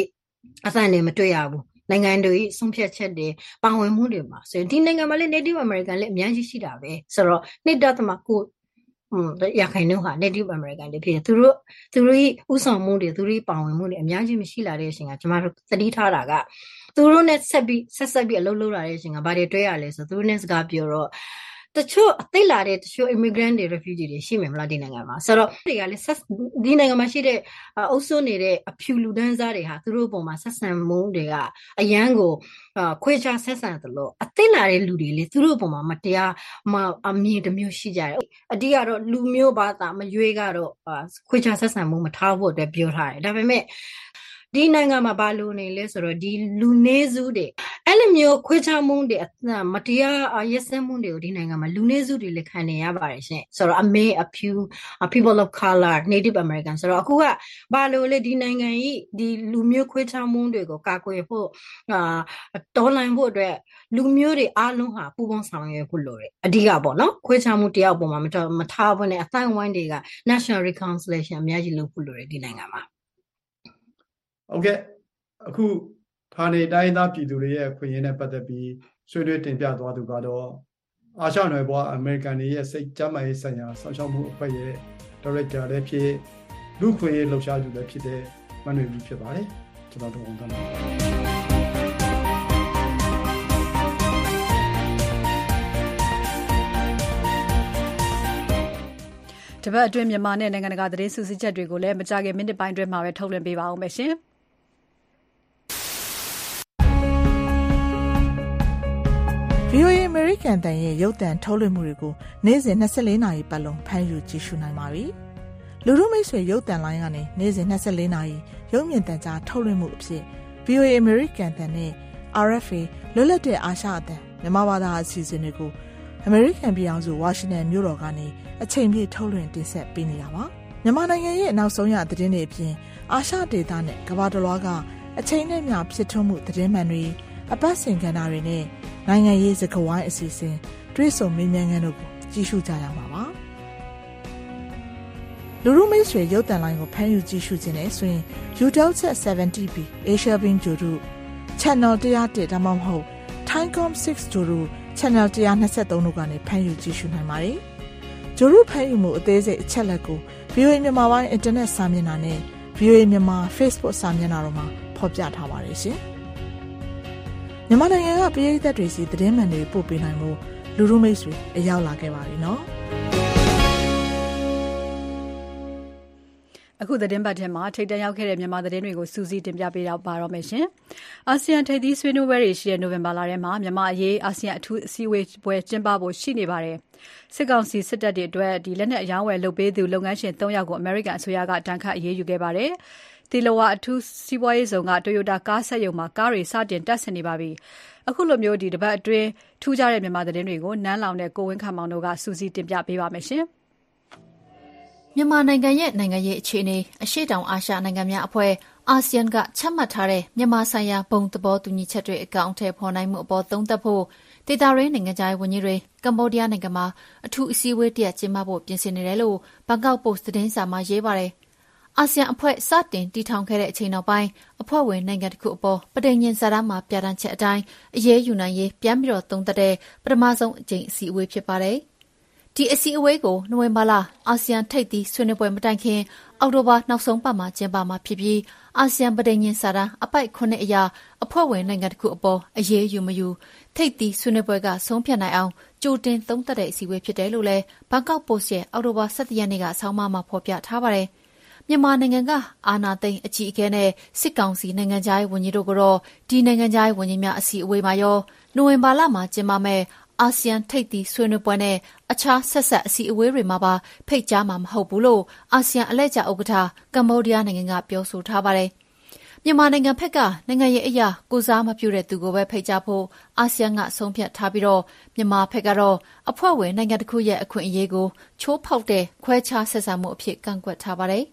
အသံတွေမတွေ့ရဘူးနိုင်ငံတွေဆုံးဖြတ်ချက်တွေပါဝင်မှုတွေမှာဆိုရင်ဒီနိုင်ငံမှာလည်း Native American လည်းအများကြီးရှိတာပဲဆိုတော့နှစ်ဒသမကိုอืมရခိုင်နှုန်းဟာ Native American တွေဖြစ်တယ်သူတို့သူတို့ဥဆောင်မှုတွေသူတို့ပါဝင်မှုတွေအများကြီးမရှိလာတဲ့အချိန်ကကျွန်တော်တို့သတိထားတာကသူတို့နဲ့ဆက်ပြီးဆက်ဆက်ပြီးအလုပ်လုပ်လာတဲ့အချိန်ကဘာတွေတွေ့ရလဲဆိုသူတို့နဲ့စကားပြောတော့တချို့အသိလာတဲ့တချို့ immigrant တွေ refugee တွေရှိမယ်မလားဒီနိုင်ငံမှာဆိုတော့တွေကလည်းဒီနိုင်ငံမှာရှိတဲ့အုပ်စုနေတဲ့အဖြူလူဒန်းစားတွေဟာသူတို့ပုံမှာဆက်ဆံမှုတွေကအရန်ကိုခွေးချဆက်ဆံသလိုအသိလာတဲ့လူတွေလေသူတို့ပုံမှာမတရားအမြင်တစ်မျိုးရှိကြတယ်အတိကတော့လူမျိုးဘာသာမရွေးကတော့ခွေးချဆက်ဆံမှုမထားဖို့အတွက်ပြောထားတယ်ဒါပေမဲ့ဒီနိုင်ငံမှာဘာလို့နေလဲဆိုတော့ဒီလူနေစုတွေအဲ့လိုမျိုးခွေးချမှုတွေမတရားရက်စက်မှုတွေကိုဒီနိုင်ငံမှာလူနေစုတွေလက်ခံနေရပါတယ်ရှင်ဆိုတော့အမေအဖြူ people of color Native American ဆိုတော့အခုကဘာလို့လဲဒီနိုင်ငံကြီးဒီလူမျိုးခွေးချမှုတွေကိုကာကွယ်ဖို့အာတော်လှန်ဖို့အတွက်လူမျိုးတွေအားလုံးဟာပူးပေါင်းဆောင်ရွက်ဖို့လိုတယ်အဓိကပေါ့နော်ခွေးချမှုတရားပေါ်မှာမထားဘဲနဲ့အတိုင်းဝိုင်းတွေက National Reconciliation အများကြီးလုပ်ဖို့လိုတယ်ဒီနိုင်ငံမှာဟုတ်ကဲ့အခုဌာနေတိုင်းသားပြည်သူတွေရဲ့ခွင့်ရင်းနဲ့ပတ်သက်ပြီးဆွေးနွေးတင်ပြသွားသူကတော့အာရှနယ်ဘွားအမေရိကန်ရဲ့စိတ်ကျန်းမာရေးဆိုင်ရာစောင့်ရှောက်မှုအဖွဲ့ရဲ့ဒါရိုက်တာလည်းဖြစ်လူခွင့်ရေးလှုပ်ရှားသူလည်းဖြစ်တဲ့မနွေကြီးဖြစ်ပါတယ်ကျွန်တော်တို့ဝန်ထမ်းတပတ်အတွင်းမြန်မာနဲ့နိုင်ငံတကာသတင်းစုစည်းချက်တွေကိုလည်းမကြခင်မိနစ်ပိုင်းအတွင်းမှာပဲထုတ်လွှင့်ပေးပါအောင်မယ်ရှင်။ဗီအိုအေ American တန်ရဲ့ရုပ်သံထုတ်လွှင့်မှုတွေကိုနေ့စဉ်၂၄နာရီပတ်လုံးဖမ်းယူကြည့်ရှုနိုင်ပါပြီ။လူထုမိတ်ဆွေရုပ်သံလိုင်းကနေနေ့စဉ်၂၄နာရီရုပ်မြင်သံကြားထုတ်လွှင့်မှုအဖြစ် ဗီအိုအေ American တန်နဲ့ R F A လွတ်လပ်တဲ့အာရှအသံမြန်မာဘာသာအစီအစဉ်တွေကို American ပြည်အောင်စုဝါရှင်တန်မြို့တော်ကနေအချိန်ပြည့်ထုတ်လွှင့်တင်ဆက်ပေးနေတာပါ။မြန်မာနိုင်ငံရဲ့နောက်ဆုံးရသတင်းတွေအပြင်အာရှဒေသနဲ့ကမ္ဘာတစ်လွှားကအချိန်နဲ့မျှဖြစ်ထွန်းမှုသတင်းမှန်တွေအပတ်စဉ်ကဏ္ဍတွေနဲ့နိုင်ငံရေးစကားဝိုင်းအစီအစဉ်တွေ့ဆုံမေးမြန်းခန်းတို့ကိုကြည့်ရှုကြရမှာပါလူလူမိတ်ဆွေရုပ်သံလိုင်းကိုဖမ်းယူကြည့်ရှုခြင်းနဲ့ဆိုရင် YouTube seven seventy p Asia Bin Jodu Channel one oh oneဒါမှမဟုတ် Timecom six Jodu Channel one twenty-threeတို့ကနေဖမ်းယူကြည့်ရှုနိုင်ပါတယ်ဂျိုရုဖမ်းယူမှုအသေးစိတ်အချက်လက်ကို ဗီအိုအေ မြန်မာပိုင်းအင်တာနက်စာမျက်နှာနဲ့ ဗီအိုအေ မြန်မာ Facebook စာမျက်နှာတို့မှာဖော်ပြထားပါတယ်ရှင်မြန်မာနိုင်ငံကပြည်ထောင်သက်တွေစီသတင်းမှန်တွေပို့ပေးနိုင်မှုလူလူမိတ်ဆွေအရောက်လာခဲ့ပါပြီနော်အခုသတင်းပတ်ထဲမှာထိပ်တန်းရောက်ခဲ့တဲ့မြန်မာသတင်းတွေကိုစူးစီးတင်ပြပေးတော့ပါတော့မယ်ရှင်။အာဆီယံထိပ်သီးဆွေးနွေးပွဲတွေရှိတဲ့နိုဝင်ဘာလထဲမှာမြန်မာအရေးအာဆီယံအထူးအစည်းအဝေးပွဲကျင်းပဖို့ရှိနေပါတယ်။စစ်ကောင်စီစစ်တပ်တွေအတွက်ဒီလက်နက်အယောင်းဝယ်လုပ်ပေးသူလုပ်ငန်းရှင်၃ယောက်ကိုအမေရိကန်အစိုးရကတန်ခတ်အရေးယူခဲ့ပါတယ်။တီလဝါအထူးစီးပွားရေးဆောင်က Toyota ကားစက်ရုံမှာကားတွေစတင်တပ်ဆင်နေပါပြီ။အခုလိုမျိုးဒီတပတ်အတွင်းထူးခြားတဲ့မြန်မာသတင်းတွေကိုနန်းလောင်တဲ့ကိုဝင်းခန့်မောင်တို့ကစူးစီးတင်ပြပေးပါမယ်ရှင်။မြန်မာနိုင်ငံရဲ့နိုင်ငံရေးအခြေအနေအရှေ့တောင်အာရှနိုင်ငံများအဖွဲ့အာဆီယံကချမှတ်ထားတဲ့မြန်မာဆိုင်ရာဘုံသဘောတူညီချက်တွေအကောင့်အထည်ဖော်နိုင်မှုအပေါ်သုံးသပ်ဖို့ဒေသရင်းနိုင်ငံခြားရေးဝန်ကြီးတွေကမ္ဘောဒီးယားနိုင်ငံမှာအထူးအစည်းအဝေးတရက်ကျင်းပဖို့ပြင်ဆင်နေတယ်လို့ဘန်ကောက်ပို့စ်သတင်းစာမှာရေးပါတယ်။အာဆီယံအဖွဲ့စတင်တည်ထောင်ခဲ့တဲ့အချိန်နောက်ပိုင်းအဖွဲ့ဝင်နိုင်ငံတစ်ခုအပေါ်ပဋိညာဉ်စာတမ်းမှာပြဋ္ဌာန်းချက်အတိုင်းအရေးယူနိုင်ရေးပြန်ပြီးတော့သုံးသပ်တဲ့ပထမဆုံးအကြိမ်အစည်းအဝေးဖြစ်ပါတယ်။ဒီအစည်းအဝေးကိုနိုဝင်ဘာလအာဆီယံထိပ်သီးဆွေးနွေးပွဲမတိုင်ခင်အောက်တိုဘာနောက်ဆုံးပတ်မှာကျင်းပမှာဖြစ်ပြီးအာဆီယံပဋိညာဉ်စာတမ်းအပိုက်ခုနှစ်အရာအဖွဲ့ဝင်နိုင်ငံတစ်ခုအပေါ်အရေးယူမယူထိပ်သီးဆွေးနွေးပွဲကဆုံးဖြတ်နိုင်အောင်ကြိုတင်သုံးသပ်တဲ့အစည်းအဝေးဖြစ်တယ်လို့လည်းဘန်ကောက်ပို့စ်ရဲ့အောက်တိုဘာ၁၁ရက်နေ့ကဆောင်းပါးမှာဖော်ပြထားပါတယ်။မြန်မာနိုင်ငံကအာဏာသိမ်းအကြီးအကဲနဲ့စစ်ကောင်စီနိုင်ငံခြားရေးဝန်ကြီးတို့ကတော့ဒီနိုင်ငံခြားရေးဝန်ကြီးများအစည်းအဝေးမှာရောနိုဝင်ဘာလမှာကျင်းပမယ့်အာဆီယံထိပ်သီးဆွေးနွေးပွဲနဲ့အခြားဆက်ဆက်အစည်းအဝေးတွေမှာပါဖိတ်ကြားမှာမဟုတ်ဘူးလို့အာဆီယံအလှည့်ကျဥက္ကဋ္ဌကမ္ဘောဒီးယားနိုင်ငံကပြောဆိုထားပါတယ်။မြန်မာနိုင်ငံဘက်ကနိုင်ငံရေးအရာကိုစားမပြုတဲ့သူကိုပဲဖိတ်ကြားဖို့အာဆီယံကဆုံးဖြတ်ထားပြီးတော့မြန်မာဘက်ကတော့အဖွဲ့ဝင်နိုင်ငံတစ်ခုရဲ့အခွင့်အရေးကိုချိုးဖောက်တဲ့ခွဲခြားဆက်ဆံမှုအဖြစ်ကန့်ကွက်ထားပါတယ်။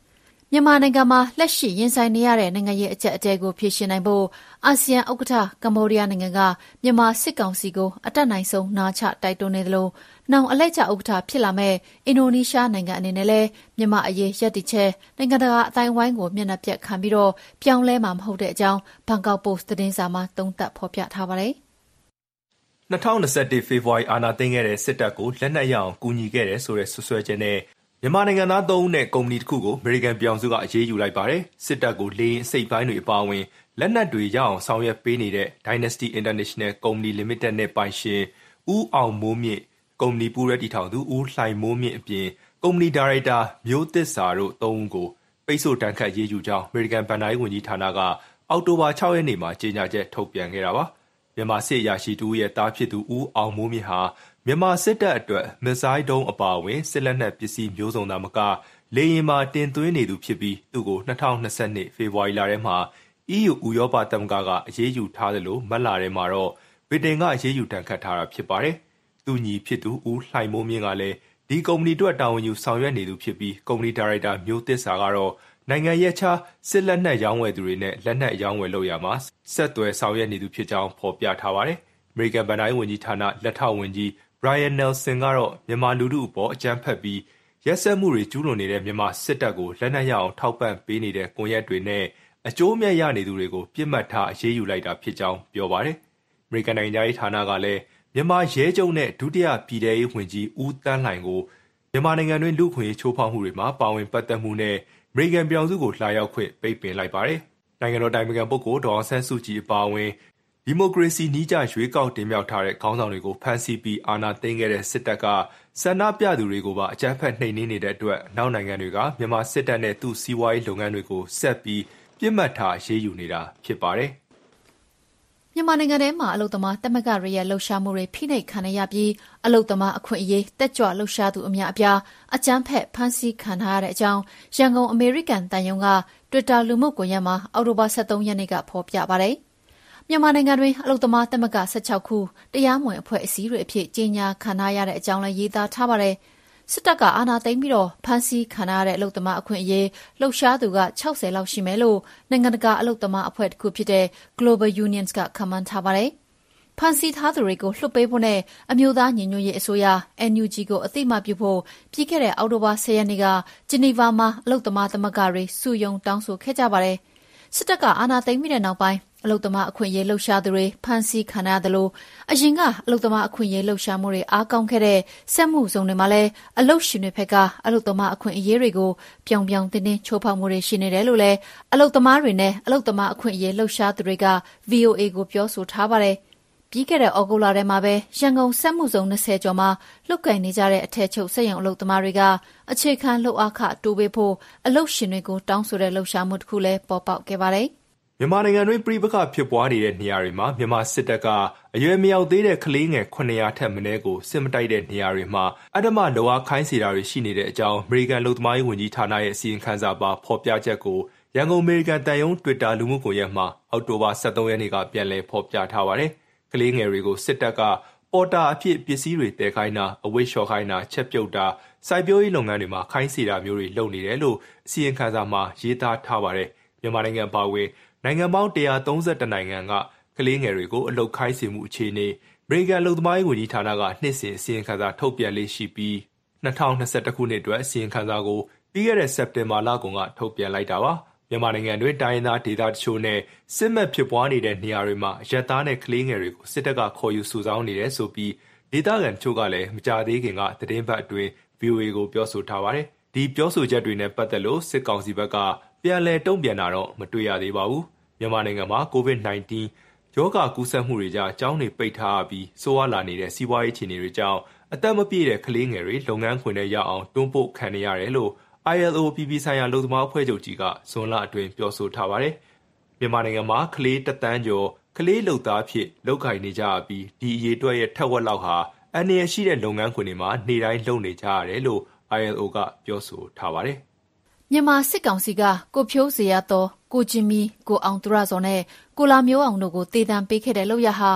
မြန်မာနိုင်ငံမှာလက်ရှိရင်ဆိုင်နေရတဲ့နိုင်ငံရေးအကျပ်အတည်းကိုဖြေရှင်းနိုင်ဖို့အာဆီယံဥက္ကဋ္ဌကမ္ဘောဒီးယားနိုင်ငံကမြန်မာစစ်ကောင်စီကိုအတက်နိုင်ဆုံးနာချတိုက်တွန်းနေသလိုနောင်အလှည့်ကျဥက္ကဋ္ဌဖြစ်လာမဲ့အင်ဒိုနီးရှားနိုင်ငံအနေနဲ့လည်းမြန်မာအရေးရပ်တည်ချက်နိုင်ငံတကာအတိုင်းအဝိုင်းကိုမျက်နှာပြတ်ခံပြီးတော့ပြောင်းလဲမှာမဟုတ်တဲ့အကြောင်းဘန်ကောက်ပို့စ်သတင်းစာမှာသုံးသပ်ဖော်ပြထားပါတယ်၂၀၂၁ဖေဖော်ဝါရီအာဏာသိမ်းခဲ့တဲ့စစ်တပ်ကိုလက်နက်ရအောင်ကူညီခဲ့တဲ့ဆိုတဲ့ဆွဆွဲချက်နဲ့မြန်မာနိုင်ငံသားသုံးဦးနဲ့ကုမ္ပဏီတစ်ခုကိုအမေရိကန်ပြည်ထောင်စုကအရေးယူလိုက်ပါတယ်။စစ်တပ်ကိုလေယာဉ်အစိတ်ပိုင်းတွေအပါအဝင်လက်နက်တွေရအောင်ဆောင်ရွက်ပေးနေတဲ့ Dynasty International Company Limited နဲ့ပိုင်ရှင်ဦးအောင်မိုးမြင့်ကုမ္ပဏီပူးရဲတည်ထောင်သူဦးလှိုင်မိုးမြင့်အပြင်ကုမ္ပဏီဒါရိုက်တာမျိုးသစ္စာတို့သုံးဦးကိုပိတ်ဆို့တန်းခတ်ရေးယူကြောင်းအမေရိကန်ဗန်ဒိုင်းဝန်ကြီးဌာနကအောက်တိုဘာ၆ရက်နေ့မှာကြေညာချက်ထုတ်ပြန်ခဲ့တာပါ။မြန်မာစစ်အရာရှိတူရဲ့တားဖြစ်သူဦးအောင်မိုးမြင့်ဟာမြန်မာစစ်တပ်အတွက်မစ်ဇိုင်းဒုံးအပါအဝင်စစ်လက်နက်ပစ္စည်းမျိုးစုံသာမကလေယာဉ်မှာတင်သွင်းနေသူဖြစ်ပြီးသူ့ကို၂၀၂၂ဖေဖော်ဝါရီလထဲမှာ အီးယူ ဥရောပသမဂ္ဂကအရေးယူထားတယ်လို့မတ်လထဲမှာတော့ဗြိတိန်ကအရေးယူတန်းခတ်ထားတာဖြစ်ပါတယ်။သူညီဖြစ်သူဦးလှိုင်မိုးမြင့်ကလည်းဒီကုမ္ပဏီအတွက်တာဝန်ယူဆောင်ရွက်နေသူဖြစ်ပြီးကုမ္ပဏီဒါရိုက်တာမျိုးသစ္စာကတော့နိုင်ငံရဲ့ခြားစစ်လက်နက်ရောင်းဝယ်သူတွေနဲ့လက်နက်ရောင်းဝယ်လုပ်ရမှာဆက်သွယ်ဆောင်ရွက်နေသူဖြစ်ကြောင်းဖော်ပြထားပါတယ်။အမေရိကန်ဗန်ဒိုင်းဝန်ကြီးဌာနလက်ထောက်ဝန်ကြီးBrian Nelson ကတော့မြန်မာလူထုအပေါ်အကြမ်းဖက်ပြီးရက်စက်မှုတွေကျူးလွန်နေတဲ့မြန်မာစစ်တပ်ကိုလက်နက်ရအောင်ထောက်ပံ့ပေးနေတဲ့ကွန်ရက်တွေနဲ့အကျိုးအမြတ်ရနေသူတွေကိုပြစ်မှတ်ထားအရေးယူလိုက်တာဖြစ်ကြောင်းပြောပါတယ်။အမေရိကန်နိုင်ငံသားရေးဌာနကလည်းမြန်မာရဲချုပ်နဲ့ဒုတိယပြည်ထရေးဝန်ကြီးဦးတန်းလှိုင်ကိုမြန်မာနိုင်ငံတွင်လူ့ခွင့်ရေးချိုးဖောက်မှုတွေမှာပါဝင်ပတ်သက်မှုနဲ့အမေရိကန်ပြည်ထောင်စုကိုလာရောက်ခွင့်ပိတ်ပင်လိုက်ပါတယ်။နိုင်ငံတော်တိုင်ပင်ခံပုဂ္ဂိုလ်ဒေါ်အောင်ဆန်းစုကြည်အပါအဝင်ဒီမိုကရေစီနည်းကျရွေးကောက်တင်မြှောက်ထားတဲ့ခေါင်းဆောင်တွေကိုဖမ်းဆီးပြီးအာဏာသိမ်းခဲ့တဲ့စစ်တပ်ကဆန္ဒပြသူတွေကိုပါအကြမ်းဖက်နှိမ်နင်းနေတဲ့အတွက်နောက်နိုင်ငံတွေကမြန်မာစစ်တပ်နဲ့သူ့စီးပွားရေးလုပ်ငန်းတွေကိုဆက်ပြီးပြစ်မှတ်ထားရေးယူနေတာဖြစ်ပါတယ်။မြန်မာနိုင်ငံထဲမှာအလုသမားတမကရရဲ့လှုပ်ရှားမှုတွေဖိနှိပ်ခံရပြီးအလုသမားအခွင့်အရေးတက်ကြွလှုပ်ရှားသူအများအပြားအကြမ်းဖက်ဖမ်းဆီးခံထားရတဲ့အကြောင်းရန်ကုန်အမေရိကန်တန်ယုံက Twitter လူမှုကွန်ရက်မှာအောက်တိုဘာ၁၃ရက်နေ့ကဖော်ပြပါတယ်။မြန်မာနိုင်ငံတွင်အလုသမားသမဂ္ဂ၁၆ခုတရားမဝင်အဖွဲ့အစည်းတွေအဖြစ်ကြေညာခံထားရတဲ့အကြောင်းလည်းရေးသားထားပါတယ်။စစ်တပ်ကအာဏာသိမ်းပြီးတော့ဖမ်းဆီးခံရတဲ့အလုသမားအခွင့်အရေးလှုပ်ရှားသူက၆၀လောက်ရှိမယ်လို့နိုင်ငံတကာအလုသမားအဖွဲ့တစ်ခုဖြစ်တဲ့ Global Unions ကခန့်မှန်းထားပါတယ်။ဖမ်းဆီးထားသူတွေကိုလွှတ်ပေးဖို့နဲ့အမျိုးသားညီညွတ်ရေးအစိုးရ အန်ယူဂျီ ကိုအသိအမှတ်ပြုဖို့ပြီးခဲ့တဲ့အောက်တိုဘာ၁၀ရက်နေ့ကဂျနီဗာမှာအလုသမားသမဂ္ဂတွေစုရုံးတောင်းဆိုခဲ့ကြပါတယ်။စစ်တပ်ကအာဏာသိမ်းပြီးတဲ့နောက်ပိုင်းအလုသမားအခွင့်အရေးလှုပ်ရှားသူတွေဖမ်းဆီးခံရသလိုအရင်ကအလုသမားအခွင့်အရေးလှုပ်ရှားမှုတွေအားကောင်းခဲ့တဲ့စက်မှုဇုံတွေမှာလည်းအလုရှင်တွေဘက်ကအလုသမားအခွင့်အရေးတွေကိုပြောင်ပြောင်တင်းတင်းချိုးဖောက်မှုတွေရှိနေတယ်လို့လည်းအလုသမားတွေနဲ့အလုသမားအခွင့်အရေးလှုပ်ရှားသူတွေက ဗွီအိုအေ ကိုပြောဆိုထားပါတယ်။ပြီးခဲ့တဲ့ဩဂုတ်လထဲမှာပဲရန်ကုန်စက်မှုဇုံ၂၀ကျော်မှာလှုပ်ကိုင်နေကြတဲ့အထက်ချုပ်စက်ရုံအလုသမားတွေကအခြေခံလှုပ်အားခတိုးပေးဖို့အလုရှင်တွေကိုတောင်းဆိုတဲ့လှုပ်ရှားမှုတစ်ခုလည်းပေါ်ပေါက်ခဲ့ပါတယ်။မြန်မာနိုင်ငံတွင်ပြည်ပခဖြစ်ပွားနေတဲ့နေရာတွေမှာမြန်မာစစ်တပ်ကအရွယ်မရောက်သေးတဲ့ကလေးငယ်ခုနှစ်ရာထက်မနည်းကိုစစ်မတိုက်တဲ့နေရာတွေမှာအဓမ္မလောအားခိုင်းစေတာတွေရှိနေတဲ့အကြောင်းအမေရိကန်လူ့သမားရေးဝန်ကြီးဌာနရဲ့အစီရင်ခံစာပါဖော်ပြချက်ကိုရန်ကုန်အမေရိကန်တန်ယုံ Twitter လူမှုကွန်ရက်မှာအောက်တိုဘာ၁၃ရက်နေ့ကပြန်လည်ဖော်ပြထားပါတယ်။ကလေးငယ်တွေကိုစစ်တပ်ကပေါ်တာအဖြစ်ပစ္စည်းတွေတည်ခိုင်းတာအဝတ်လျှော်ခိုင်းတာချက်ပြုတ်တာစိုက်ပျိုးရေးလုပ်ငန်းတွေမှာခိုင်းစေတာမျိုးတွေလုပ်နေတယ်လို့အစီရင်ခံစာမှာရေးသားထားပါတယ်။မြန်မာနိုင်ငံပါဝင်နိုင်ငံပေါင်း၁၃၁နိုင်ငံကကလေးငယ်တွေကိုအလုတ်ခိုင်းစေမှုအခြေအနေအမေရိကန်လူ့သမားရေးဝန်ကြီးဌာနကနှစ်စဉ်အစီရင်ခံစာထုတ်ပြန်လေးရှိပြီး၂၀၂၁ခုနှစ်အတွက်အစီရင်ခံစာကိုပြီးခဲ့တဲ့စက်တင်ဘာလကုန်ကထုတ်ပြန်လိုက်တာပါမြန်မာနိုင်ငံတွင်တိုင်းရင်းသားဒေသတချို့နဲ့စစ်မှတ်ဖြစ်ပွားနေတဲ့နေရာတွေမှာအရက်သားနဲ့ကလေးငယ်တွေကိုစစ်တပ်ကခေါ်ယူစုဆောင်းနေတယ်ဆိုပြီးဒေသခံတချို့ကလည်းမကြသေးခင်ကသတင်းပတ်အတွင်း ဗွီအိုအေ ကိုပြောဆိုထားပါတယ်ဒီပြောဆိုချက်တွေနဲ့ပတ်သက်လို့စစ်ကောင်စီဘက်ကပြန်လည်တုံ့ပြန်တာတော့မတွေ့ရသေးပါဘူးမြန်မာနိုင်ငံမှာ ကိုဗစ် ၁၉ ရောဂါကူးစက်မှုတွေကြောင့်ကျောင်းတွေပိတ်ထားပြီးဆိုးဝါးလာနေတဲ့စီးပွားရေးအခြေအနေတွေကြောင့်အသက်မပြည့်တဲ့ကလေးငယ်တွေလုပ်ငန်းခွင်ထဲရောက်အောင်တွန်းပို့ခံနေရတယ်လို့ အိုင် အယ် အို ပြည်ပြည်ဆိုင်ရာလုပ်သမားအဖွဲ့ချုပ်ကြီးကဇွန်လအတွင်းပြောဆိုထားပါတယ်။မြန်မာနိုင်ငံမှာကလေးတစ်သန်းကျော်ကလေးလုပ်သားဖြစ်လုပ်ကိုင်နေကြပြီးဒီအရေးအတွက်ရဲ့ထက်ဝက်လောက်ဟာအန္တရာယ်ရှိတဲ့လုပ်ငန်းခွင်တွေမှာနေတိုင်းလုပ်နေကြရတယ်လို့ အိုင် အယ် အို ကပြောဆိုထားပါတယ်။မြန်မာစစ်ကောင်စီကကိုဖြိုးဇေယျာသောကိုဂျင်မီကိုအောင်သူရဇော်နဲ့ကိုလာမျိုးအောင်တို့ကိုတေတံပေးခဲ့တဲ့လုပ်ရဟာ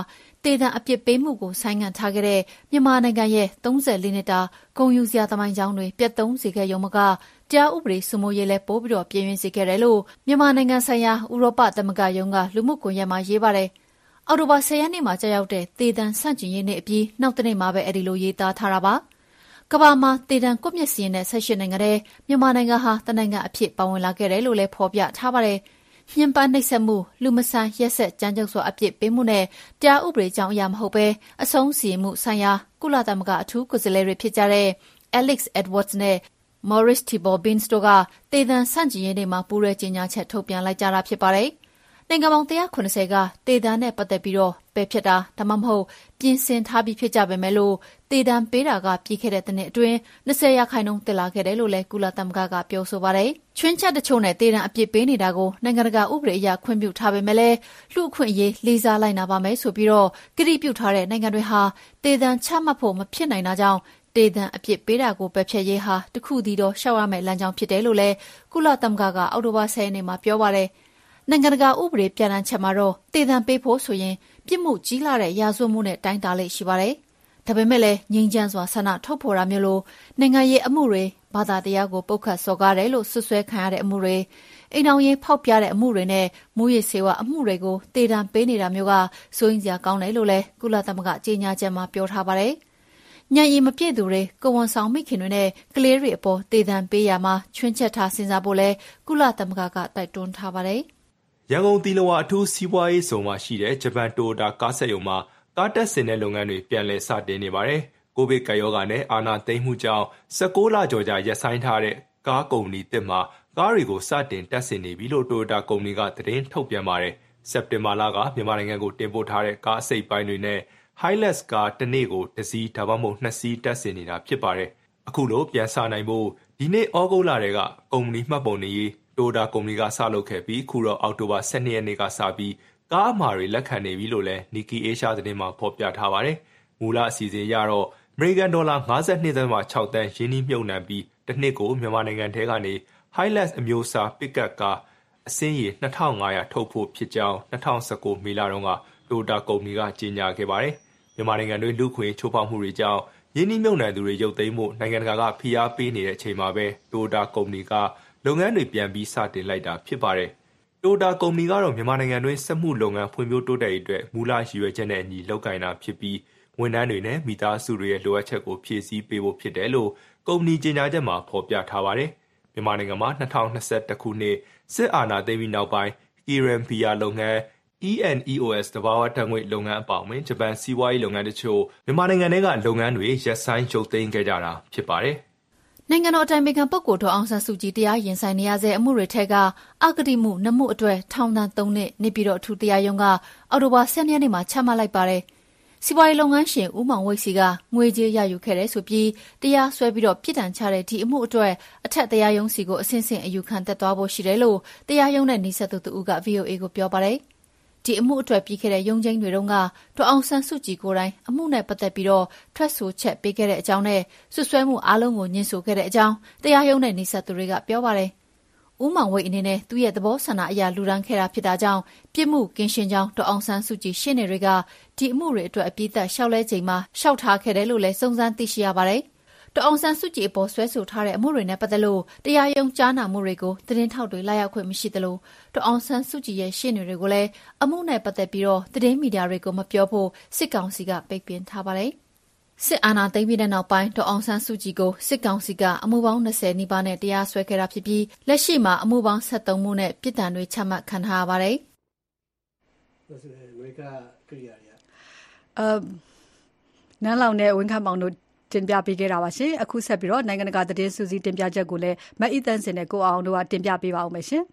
တေတံအပြစ်ပေးမှုကိုဆိုင်ငံ့ထားခဲ့တဲ့မြန်မာနိုင်ငံရဲ့သုံးဆယ်လေးနှစ်တာဂုဏ်ယူစရာသမိုင်းကြောင်းတွေပြတ်သုံးစေခဲ့ရုံမကတရားဥပဒေစိုးမိုးရေးလည်းပိုးပြီးတော့ပြင်းပြင်းစေခဲ့တယ်လို့မြန်မာနိုင်ငံဆိုင်ရာဥရောပသမဂ္ဂယုံကလူမှုကွန်ရက်မှာရေးပါတယ်။အော်တိုဘာဆယ်ရက်နေ့မှာကြာရောက်တဲ့တေတံဆန့်ကျင်ရေးနေ့အပြီးနောက်တစ်နေ့မှာပဲအဲ့ဒီလိုရေးသားထားတာပါ။ကမ္ဘာမှာတေတံကွပ်မျက်စီရင်တဲ့ဆယ်ရှစ်နိုင်ငံထဲမြန်မာနိုင်ငံဟာတနိုင်ငံအဖြစ်ပါဝင်လာခဲ့တယ်လို့လည်းဖော်ပြထားပါတယ်။ညှဉ်းပန်းနှိပ်စက်မှုလူမဆန်ရက်စက်ကြမ်းကြုတ်စွာအပြစ်ပေးမှုနဲ့တရားဥပဒေကြောင်းအရာမဟုတ်ဘဲအဆုံးစီရင်မှုဆိုင်ရာကုလသမဂ္ဂအထူးကိုယ်စားလှယ်တွေဖြစ်ကြတဲ့ Alex Edwards နဲ့ Maurice Thibault-Bins တို့ကတေတံဆန့်ကျင်ရေးနေ့မှာပူးရဲကြေညာချက်ထုတ်ပြန်လိုက်ကြတာဖြစ်ပါတယ်။နိုင်ငံပေါင်းone hundred seventyကတေတံနဲ့ပတ်သက်ပြီးတော့ပယ်ဖျက်တာဒါမှမဟုတ်ပြင်ဆင်ထားပြီးဖြစ်ကြပေမဲ့လို့တေတံပေးတာကပြည်ခဲ့တဲ့တစ်နှစ်အတွင်းtwentyရာခိုင်နှုန်းတက်လာခဲ့တယ်လို့လည်းကုလသမဂ္ဂကပြောဆိုပါတယ်။ချွင်းချက်တချို့နဲ့တေတံအပြစ်ပေးနေတာကိုနိုင်ငံတကာဥပဒေအရခွင့်ပြုထားပေမဲ့လည်းလူ့အခွင့်အရေးလေးစားလိုက်နာပါမယ်ဆိုပြီးတော့ကတိပြုထားတဲ့နိုင်ငံတွေဟာတေတံချမှတ်ဖို့မဖြစ်နိုင်တာကြောင့်တေတံအပြစ်ပေးတာကိုပယ်ဖျက်ရေးဟာတခုတည်းတော့ရှောက်ရမယ့်လမ်းကြောင်းဖြစ်တယ်လို့လည်းကုလသမဂ္ဂကအောက်တိုဘာtenရက်နေ့မှာပြောပါတယ်။နိုင်ငံတကာဥပဒေပြဋ္ဌာန်းချက်မှာတော့တေတံပေးဖို့ဆိုရင်ပြစ်မှုကြီးလာတဲ့ရာဇဝတ်မှုနဲ့တိုင်းတာလိမ့်ရှိပါတယ်။ဒါပေမဲ့လည်းငြိမ်းချမ်းစွာဆန္ဒထုတ်ဖော်တာမျိုးလိုနိုင်ငံရေးအမှုတွေဘာသာတရားကိုပုတ်ခတ်စော်ကားတယ်လို့ဆွဆွဲခံရတဲ့အမှုတွေအိမ်အောင်ရေးဖောက်ပြတဲ့အမှုတွေနဲ့မူရစ်ဆေးဝါးအမှုတွေကိုတေတံပေးနေတာမျိုးကစိုးရိမ်စရာကောင်းတယ်လို့လည်းကုလသမဂ္ဂကြေညာချက်မှာပြောထားပါတယ်။ညံရီမပြည့်သူတွေကိုဝန်ဆောင်မိခင်တွေနဲ့ကလေးတွေအပေါ်တေတံပေးရမှာချွင်းချက်ထားစဉ်းစားဖို့လဲကုလသမဂ္ဂကတိုက်တွန်းထားပါတယ်။ရန်ကုန်သီလဝါအထူးစီးပွားရေးဆောင်မှာရှိတဲ့ဂျပန်တိုတာကားဆက်ရုံမှာကားတက်ဆင်တဲ့လုပ်ငန်းတွေပြန်လည်စတင်နေပါတယ်။ကိုဗစ်ကပ်ရောဂါနဲ့အာဏာသိမ်းမှုကြောင့်nineteenလကျော်ကြာရပ်ဆိုင်းထားတဲ့ကားကုမ္ပဏီသစ်မှာကားတွေကိုစတင်တက်ဆင်နေပြီလို့တိုတာကုမ္ပဏီကသတင်းထုတ်ပြန်ပါတယ်။စက်တင်ဘာလကမြန်မာနိုင်ငံကိုတင်ပို့ထားတဲ့ကားအစိပ်ပိုင်းတွေနဲ့Hilux ကားတစ်နေ့ကိုတစ်စီးဒါမှမဟုတ်နှစ်စီးတက်ဆင်နေတာဖြစ်ပါတယ်။အခုလိုပြန်စနိုင်ဖို့ဒီနေ့ဩဂုတ်လတည်းကကုမ္ပဏီမှတ်ပုံနေရေးတိုတာကုမ္ပဏီကစလုပ်ခဲ့ပြီးခုတော့အောက်တိုဘာtwelveရက်နေ့ကစပြီးကားအမှာတွေလက်ခံနေပြီလို့လည်း Nikkei Asia သတင်းမှာဖော်ပြထားပါတယ်။မူလအစီအစဉ်ရတော့အမေရိကန်ဒေါ်လာfifty-two point sixသန်းရင်းနှီးမြှုပ်နှံပြီးတစ်နှစ်ကိုမြန်မာနိုင်ငံထဲကနေ Hilux အမျိုးအစား Pickup ကားအစင်းရေtwo thousand five hundredထုတ်ဖို့ဖြစ်ကြောင်းtwenty nineteenမေလတုန်းကတိုတာကုမ္ပဏီကကြေညာခဲ့ပါတယ်။မြန်မာနိုင်ငံတွင်းလူ့ခွင့်ချိုးဖောက်မှုတွေကြောင့်ရင်းနှီးမြှုပ်နှံသူတွေရုပ်သိမ်းမှုနိုင်ငံတကာကဖိအားပေးနေတဲ့အချိန်မှာပဲတိုတာကုမ္ပဏီကလုပ်ငန်းတွေပြန်ပြီးစတင်လိုက်တာဖြစ်ပါတယ်။တိုတာကုမ္ပဏီကတော့မြန်မာနိုင်ငံတွင်းစက်မှုလုပ်ငန်းဖွံ့ဖြိုးတိုးတက်ရေးအတွက်မူလရည်ရွယ်ချက်နဲ့အညီလုပ်ကိုင်တာဖြစ်ပြီးဝန်ထမ်းတွေနဲ့မိသားစုတွေရဲ့လိုအပ်ချက်ကိုဖြည့်ဆည်းပေးဖို့ဖြစ်တယ်လို့ကုမ္ပဏီကြေညာချက်မှာဖော်ပြထားပါတယ်။မြန်မာနိုင်ငံမှာtwenty twenty-oneခုနှစ်စစ်အာဏာသိမ်းပြီးနောက်ပိုင်း Kirin Bia လုပ်ငန်းE N E O S တဘာဝဓာတ်ငွေ့လုပ်ငန်းအပါအဝင်ဂျပန်စီးပွားရေးလုပ်ငန်းတချို့မြန်မာနိုင်ငံထဲကလုပ်ငန်းတွေရပ်ဆိုင်းရုပ်သိမ်းခဲ့ကြတာဖြစ်ပါတယ်။နိုင်ငံတော်အတိုင်ပင်ခံပုဂ္ဂိုလ်ဒေါ်အောင်ဆန်းစုကြည်တရားရင်ဆိုင်နေရတဲ့အမှုတွေထက်ကအဂတိမှုနှစ်မှုအတွက်ထောင်ဒဏ်သုံးနှစ်နေပြည်တော်အထူးတရားရုံးကအောက်တိုဘာtenရက်နေ့မှာချမှတ်လိုက်ပါတယ်။စီးပွားရေးလုပ်ငန်းရှင်ဦးမောင်ဝိတ်စီကငွေကြေးရယူခဲ့တဲ့ဆိုပြီးတရားစွဲပြီးတော့ပြည်ထောင်ချတဲ့ဒီအမှုအတွက်အထက်တရားရုံးစီကိုအဆင့်ဆင့်အယူခံတက်သွားဖို့ရှိတယ်လို့တရားရုံးနဲ့နှိစက်သူတူက V O A ကိုပြောပါတယ်။ဒီအမှုအတွက်ပြီးခဲ့တဲ့ရုံးချင်းတွေတုန်းကဒေါ်အောင်ဆန်းစုကြည်ကိုယ်တိုင်အမှုနဲ့ပတ်သက်ပြီးတော့ထွက်ဆိုချက်ပေးခဲ့တဲ့အကြောင်းနဲ့ဆွဆွဲမှုအားလုံးကိုညှင်းဆိုခဲ့တဲ့အကြောင်းတရားရုံးနဲ့နှိစက်သူတွေကပြောပါတယ်။ဦးမောင်ဝိတ်အနေနဲ့သူ့ရဲ့သဘောဆန္ဒအရာလူဒန်းခဲ့တာဖြစ်တာကြောင့်ပြစ်မှုကင်းရှင်းကြောင်းဒေါ်အောင်ဆန်းစုကြည်ရှင်းနေတွေကဒီအမှုတွေအတွက်အပြည့်သက်လျှောက်လဲချိန်မှာလျှောက်ထားခဲ့တယ်လို့လည်းစုံစမ်းသိရှိရပါတယ်။ဒေါ်အောင်ဆန်းစုကြည်အပေါ်ဆွဲဆိုထားတဲ့အမှုတွေနဲ့ပတ်သက်လို့တရားရုံးကြားနာမှုတွေကိုသတင်းထောက်တွေလာရောက်ခွင့်မရှိသလိုဒေါ်အောင်ဆန်းစုကြည်ရဲ့ရှင်းနေတွေကိုလည်းအမှုနဲ့ပတ်သက်ပြီးတော့သတင်းမီဒီယာတွေကိုမပြောဖို့စစ်ကောင်စီကပိတ်ပင်ထားပါတယ်။စစ်အာဏာသိမ်းပြီးတဲ့နောက်ပိုင်းဒေါ်အောင်ဆန်းစုကြည်ကိုစစ်ကောင်စီကအမှုပေါင်းtwentyနီးပါးနဲ့တရားစွဲခဲ့တာဖြစ်ပြီးလက်ရှိမှာအမှုပေါင်းseventeenမှုနဲ့ပြစ်ဒဏ်တွေချမှတ်ခံထားရပါတယ်။ဒါဆိုရင်အမေရိကကရိယာတွေကအမ်နန်းလောင်နဲ့ဝင်းခန့်မောင်တို့တင်ပြပေးခဲ့တာပါရှင်အခုဆက်ပြီးတော့နိုင်ငံတကာသတင်းစူးစီးတင်ပြချက်ကိုလည်းမအီတန်စင်နဲ့ကိုအောင်တို့ကတင်ပြပေးပါဦးမယ်ရှင်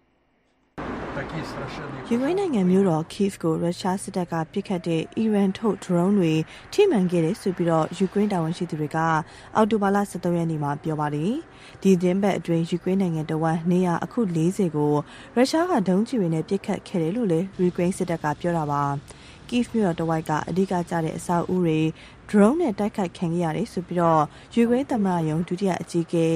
ယူကရိန်းနိုင်ငံမြို့တော် Kyiv ကိုရုရှားစစ်တပ်ကပစ်ခတ်တဲ့အီရန်ထုတ် drone တွေထိမှန်ခဲ့တယ်ဆိုပြီးတော့ယူကရိန်းတာဝန်ရှိသူတွေကအောက်တိုဘာလseventeenရက်နေ့မှာပြောပါတယ်ဒီသတင်းပတ်အတွင်းယူကရိန်းနိုင်ငံတဝန်းနေရာအခုfortyကိုရုရှားကဒုံးကျည်တွေနဲ့ပစ်ခတ်ခဲ့တယ်လို့လည်းယူကရိန်းစစ်တပ်ကပြောတာပါKyiv မြို့တော်တဝိုက်ကအဓိကကျတဲ့အဆောက်အဦတွေ drone နဲ့တိုက်ခိုက်ခံခဲ့ရတယ်ဆိုပြီးတော့ယူကရိန်းသမ္မတရုံးဒုတိယအကြီးအကဲ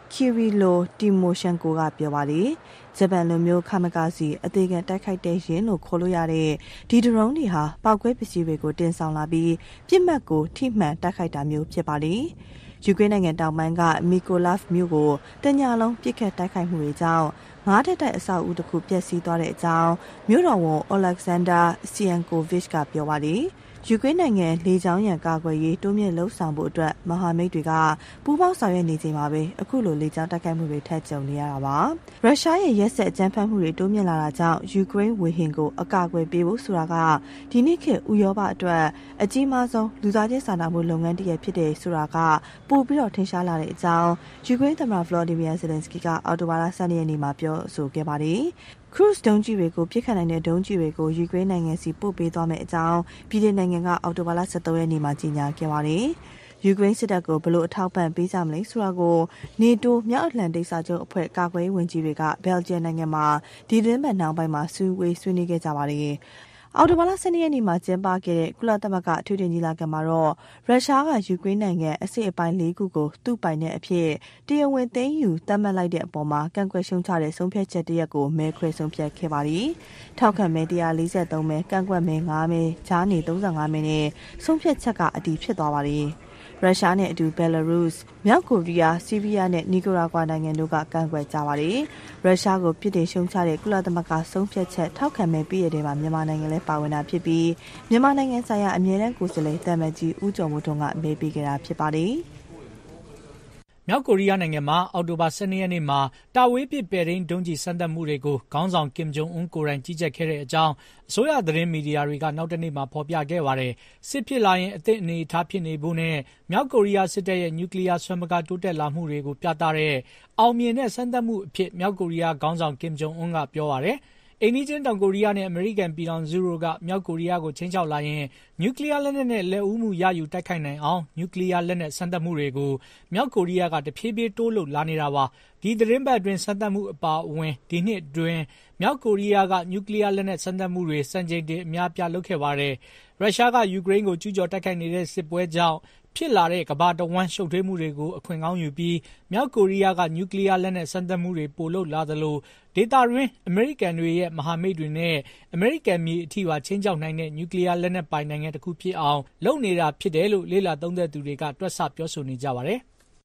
ခီရီလိုတီမိုရှန်ကိုကပြောပါတယ်ဂျပန်လူမျိုးခမကာစီအသေးခံတိုက်ခိုက်တဲ့ရင်လို့ခေါ်လို့ရတဲ့ဒီဒရုန်းတွေဟာပောက်ကွဲပစ္စည်းတွေကိုတင်ဆောင်လာပြီးပြစ်မှတ်ကိုထိမှန်တိုက်ခိုက်တာမျိုးဖြစ်ပါတယ်ယူကရိန်းနိုင်ငံတောင်ပိုင်းကမီကိုလာဖ်မြို့ကိုတညလုံးပစ်ခတ်တိုက်ခိုက်မှုတွေကြောင့်ငါးထပ်တိုက်အဆောက်အဦတစ်ခုပျက်စီးသွားတဲ့အကြောင်းမြို့တော်ဝန်အိုလက်ဆန်ဒါဆီယန်ကိုဗစ်ကပြောပါတယ်ယူကရိန်းနိုင်ငံလေကြောင်းရန်ကာကွယ်ရေးတိုးမြင့်လှုပ်ဆောင်ဖို့အတွက်မဟာမိတ်တွေကပူးပေါင်းဆောင်ရွက်နေချိန်မှာပဲအခုလိုလေကြောင်းတိုက်ခိုက်မှုတွေထပ်ကြုံနေရတာပါရုရှားရဲ့ရက်စက်အကြမ်းဖက်မှုတွေတိုးမြင့်လာတာကြောင့်ယူကရိန်းဝေဟင်ကိုအကာအကွယ်ပေးဖို့ဆိုတာကဒီနေ့ခေတ်ဥရောပအတွက်အကြီးမားဆုံးလူသားချင်းစာနာမှုလုပ်ငန်းတစ်ရပ်ဖြစ်တယ်ဆိုတာကပိုပြီးတော့ထင်ရှားလာတဲ့အကြောင်းယူကရိန်းသမ္မတဗလော်ဒီမီယာဇယ်လန်စကီကအော်တိုဘာလဆယ်ရက်နေ့မှာပြောဆိုခဲ့ပါတယ်ခရုစ်ဒုံးကြီးတွေကိုပြစ်ခတ်နိုင်တဲ့ဒုံးကြီးတွေကိုယူကရိန်းနိုင်ငံစီပို့ပေးသွားမယ်အကြောင်းပြည်ထောင်နိုင်ငံကအော်တိုဘာလဆယ်သုံးရက်နေ့မှာကြေညာခဲ့ပါတယ်။ယူကရိန်းစစ်တပ်ကိုဘလို့အထောက်ပံ့ပေးကြမလဲဆိုတာကိုနေတိုမြောက်အတ္တလန်တိတ်စာချုပ်အဖွဲ့ကာကွယ်ရေးဝန်ကြီးတွေကဘယ်လ်ဂျီယံနိုင်ငံမှာဒီသတင်းပတ်နောက်ပိုင်းမှာဆွေးနွေးဆွေးနွေးခဲ့ကြပါတယ်။အော်တိုဘာလဆယ်ရက်နေ့မှာကျင်းပခဲ့တဲ့ကုလသမဂ္ဂအထွေထွေညီလာခံမှာတော့ရုရှားကယူကရိန်းနိုင်ငံအစိတ်အပိုင်း၄ခုကိုသူ့ပိုင်တဲ့အဖြစ်တရားဝင်သိမ်းယူသတ်မှတ်လိုက်တဲ့အပေါ်မှာကန့်ကွက်ရှုံချတဲ့ဆုံးဖြတ်ချက်တရက်ကိုမဲခွဲဆုံးဖြတ်ခဲ့ပါတယ်။ထောက်ခံမဲ၁၄၃မဲကန့်ကွက်မဲ၅မဲဂျားနေ၃၅မဲနဲ့ဆုံးဖြတ်ချက်ကအတည်ဖြစ်သွားပါတယ်။ရုရှားနဲ့အတူဘယ်လာရုစ်မြောက်ကိုရီးယားဆီးရီးယားနဲ့နီကာရာဂွာနိုင်ငံတို့ကကန့်ကွက်ကြပါတယ်။ရုရှားကိုပြစ်တင်ရှုံချတဲ့ကုလသမဂ္ဂဆုံးဖြတ်ချက်ထောက်ခံမဲ့ပြည်တဲ့မှာမြန်မာနိုင်ငံလည်းပါဝင်တာဖြစ်ပြီးမြန်မာနိုင်ငံဆိုင်ရာအမြဲတမ်းကိုယ်စားလှယ်တမန်ကြီးဦးကျော်မိုးထွန်းကမဲပေးခဲ့တာဖြစ်ပါတယ်။မြောက်ကိုရီးယားနိုင်ငံမှာအောက်တိုဘာဆယ်ရက်နေ့မှာတာဝေးပစ်ပဲ့ထိန်းဒုံးကျည်စမ်းသပ်မှုတွေကိုခေါင်းဆောင်ကင်ဂျုံအွန်းကိုယ်တိုင်ကြီးကြပ်ခဲ့တဲ့အကြောင်းအစိုးရသတင်းမီဒီယာတွေကနောက်တနေ့မှာဖော်ပြခဲ့ပါတယ်။စစ်ဖြစ်လာရင်အသင့်အနေအထားဖြစ်နေဖို့နဲ့မြောက်ကိုရီးယားစစ်တပ်ရဲ့နျူကလ িয়ার ဆွမ်းပကားတိုးတက်လာမှုတွေကိုပြသတဲ့အောင်မြင်တဲ့စမ်းသပ်မှုအဖြစ်မြောက်ကိုရီးယားခေါင်းဆောင်ကင်ဂျုံအွန်းကပြောပါတယ်။အိမ်နီးချင်းတောင်ကိုရီးယားနဲ့အမေရိကန်ပြည်ထောင်စုတို့ကမြောက်ကိုရီးယားကိုချိန်ချောက်လာရင်နျူကလ িয়ার လက်နက်နဲ့လက်ဦးမှုရယူတိုက်ခိုက်နိုင်အောင်နျူကလ িয়ার လက်နက်စမ်းသပ်မှုတွေကိုမြောက်ကိုရီးယားကတဖြည်းဖြည်းတိုးလုပ်လာနေတာပါဒီသတင်းပတ်အတွင်းစမ်းသပ်မှုအပါအဝင်ဒီနှစ်အတွင်းမြောက်ကိုရီးယားကနျူကလ িয়ার လက်နက်စမ်းသပ်မှုတွေစံချိန်တင်အများပြလုပ်ခဲ့ပါတယ်ရုရှားကယူကရိန်းကိုကျူးကျော်တိုက်ခိုက်နေတဲ့စစ်ပွဲကြောင့်ဖြစ်လာတဲ့ကမ္ဘာတဝန်းရှုပ်ထွေးမှုတွေကိုအခွင့်ကောင်းယူပြီးမြောက်ကိုရီးယားကနျူကလ িয়ার လက်နက်စမ်းသပ်မှုတွေပိုလုပ်လာသလိုဒေသတွင်းအမေရိကန်တွေရဲ့မဟာမိတ်တွေနဲ့အမေရိကန်မြေအထိပါချင်းချောက်နိုင်တဲ့နျူကလ িয়ার လက်နက်ပိုင်နိုင်ငံတစ်ခုဖြစ်အောင်လုပ်နေတာဖြစ်တယ်လို့လေ့လာသုံးသပ်သူတွေကတွက်ဆပြောဆိုနေကြပါတယ်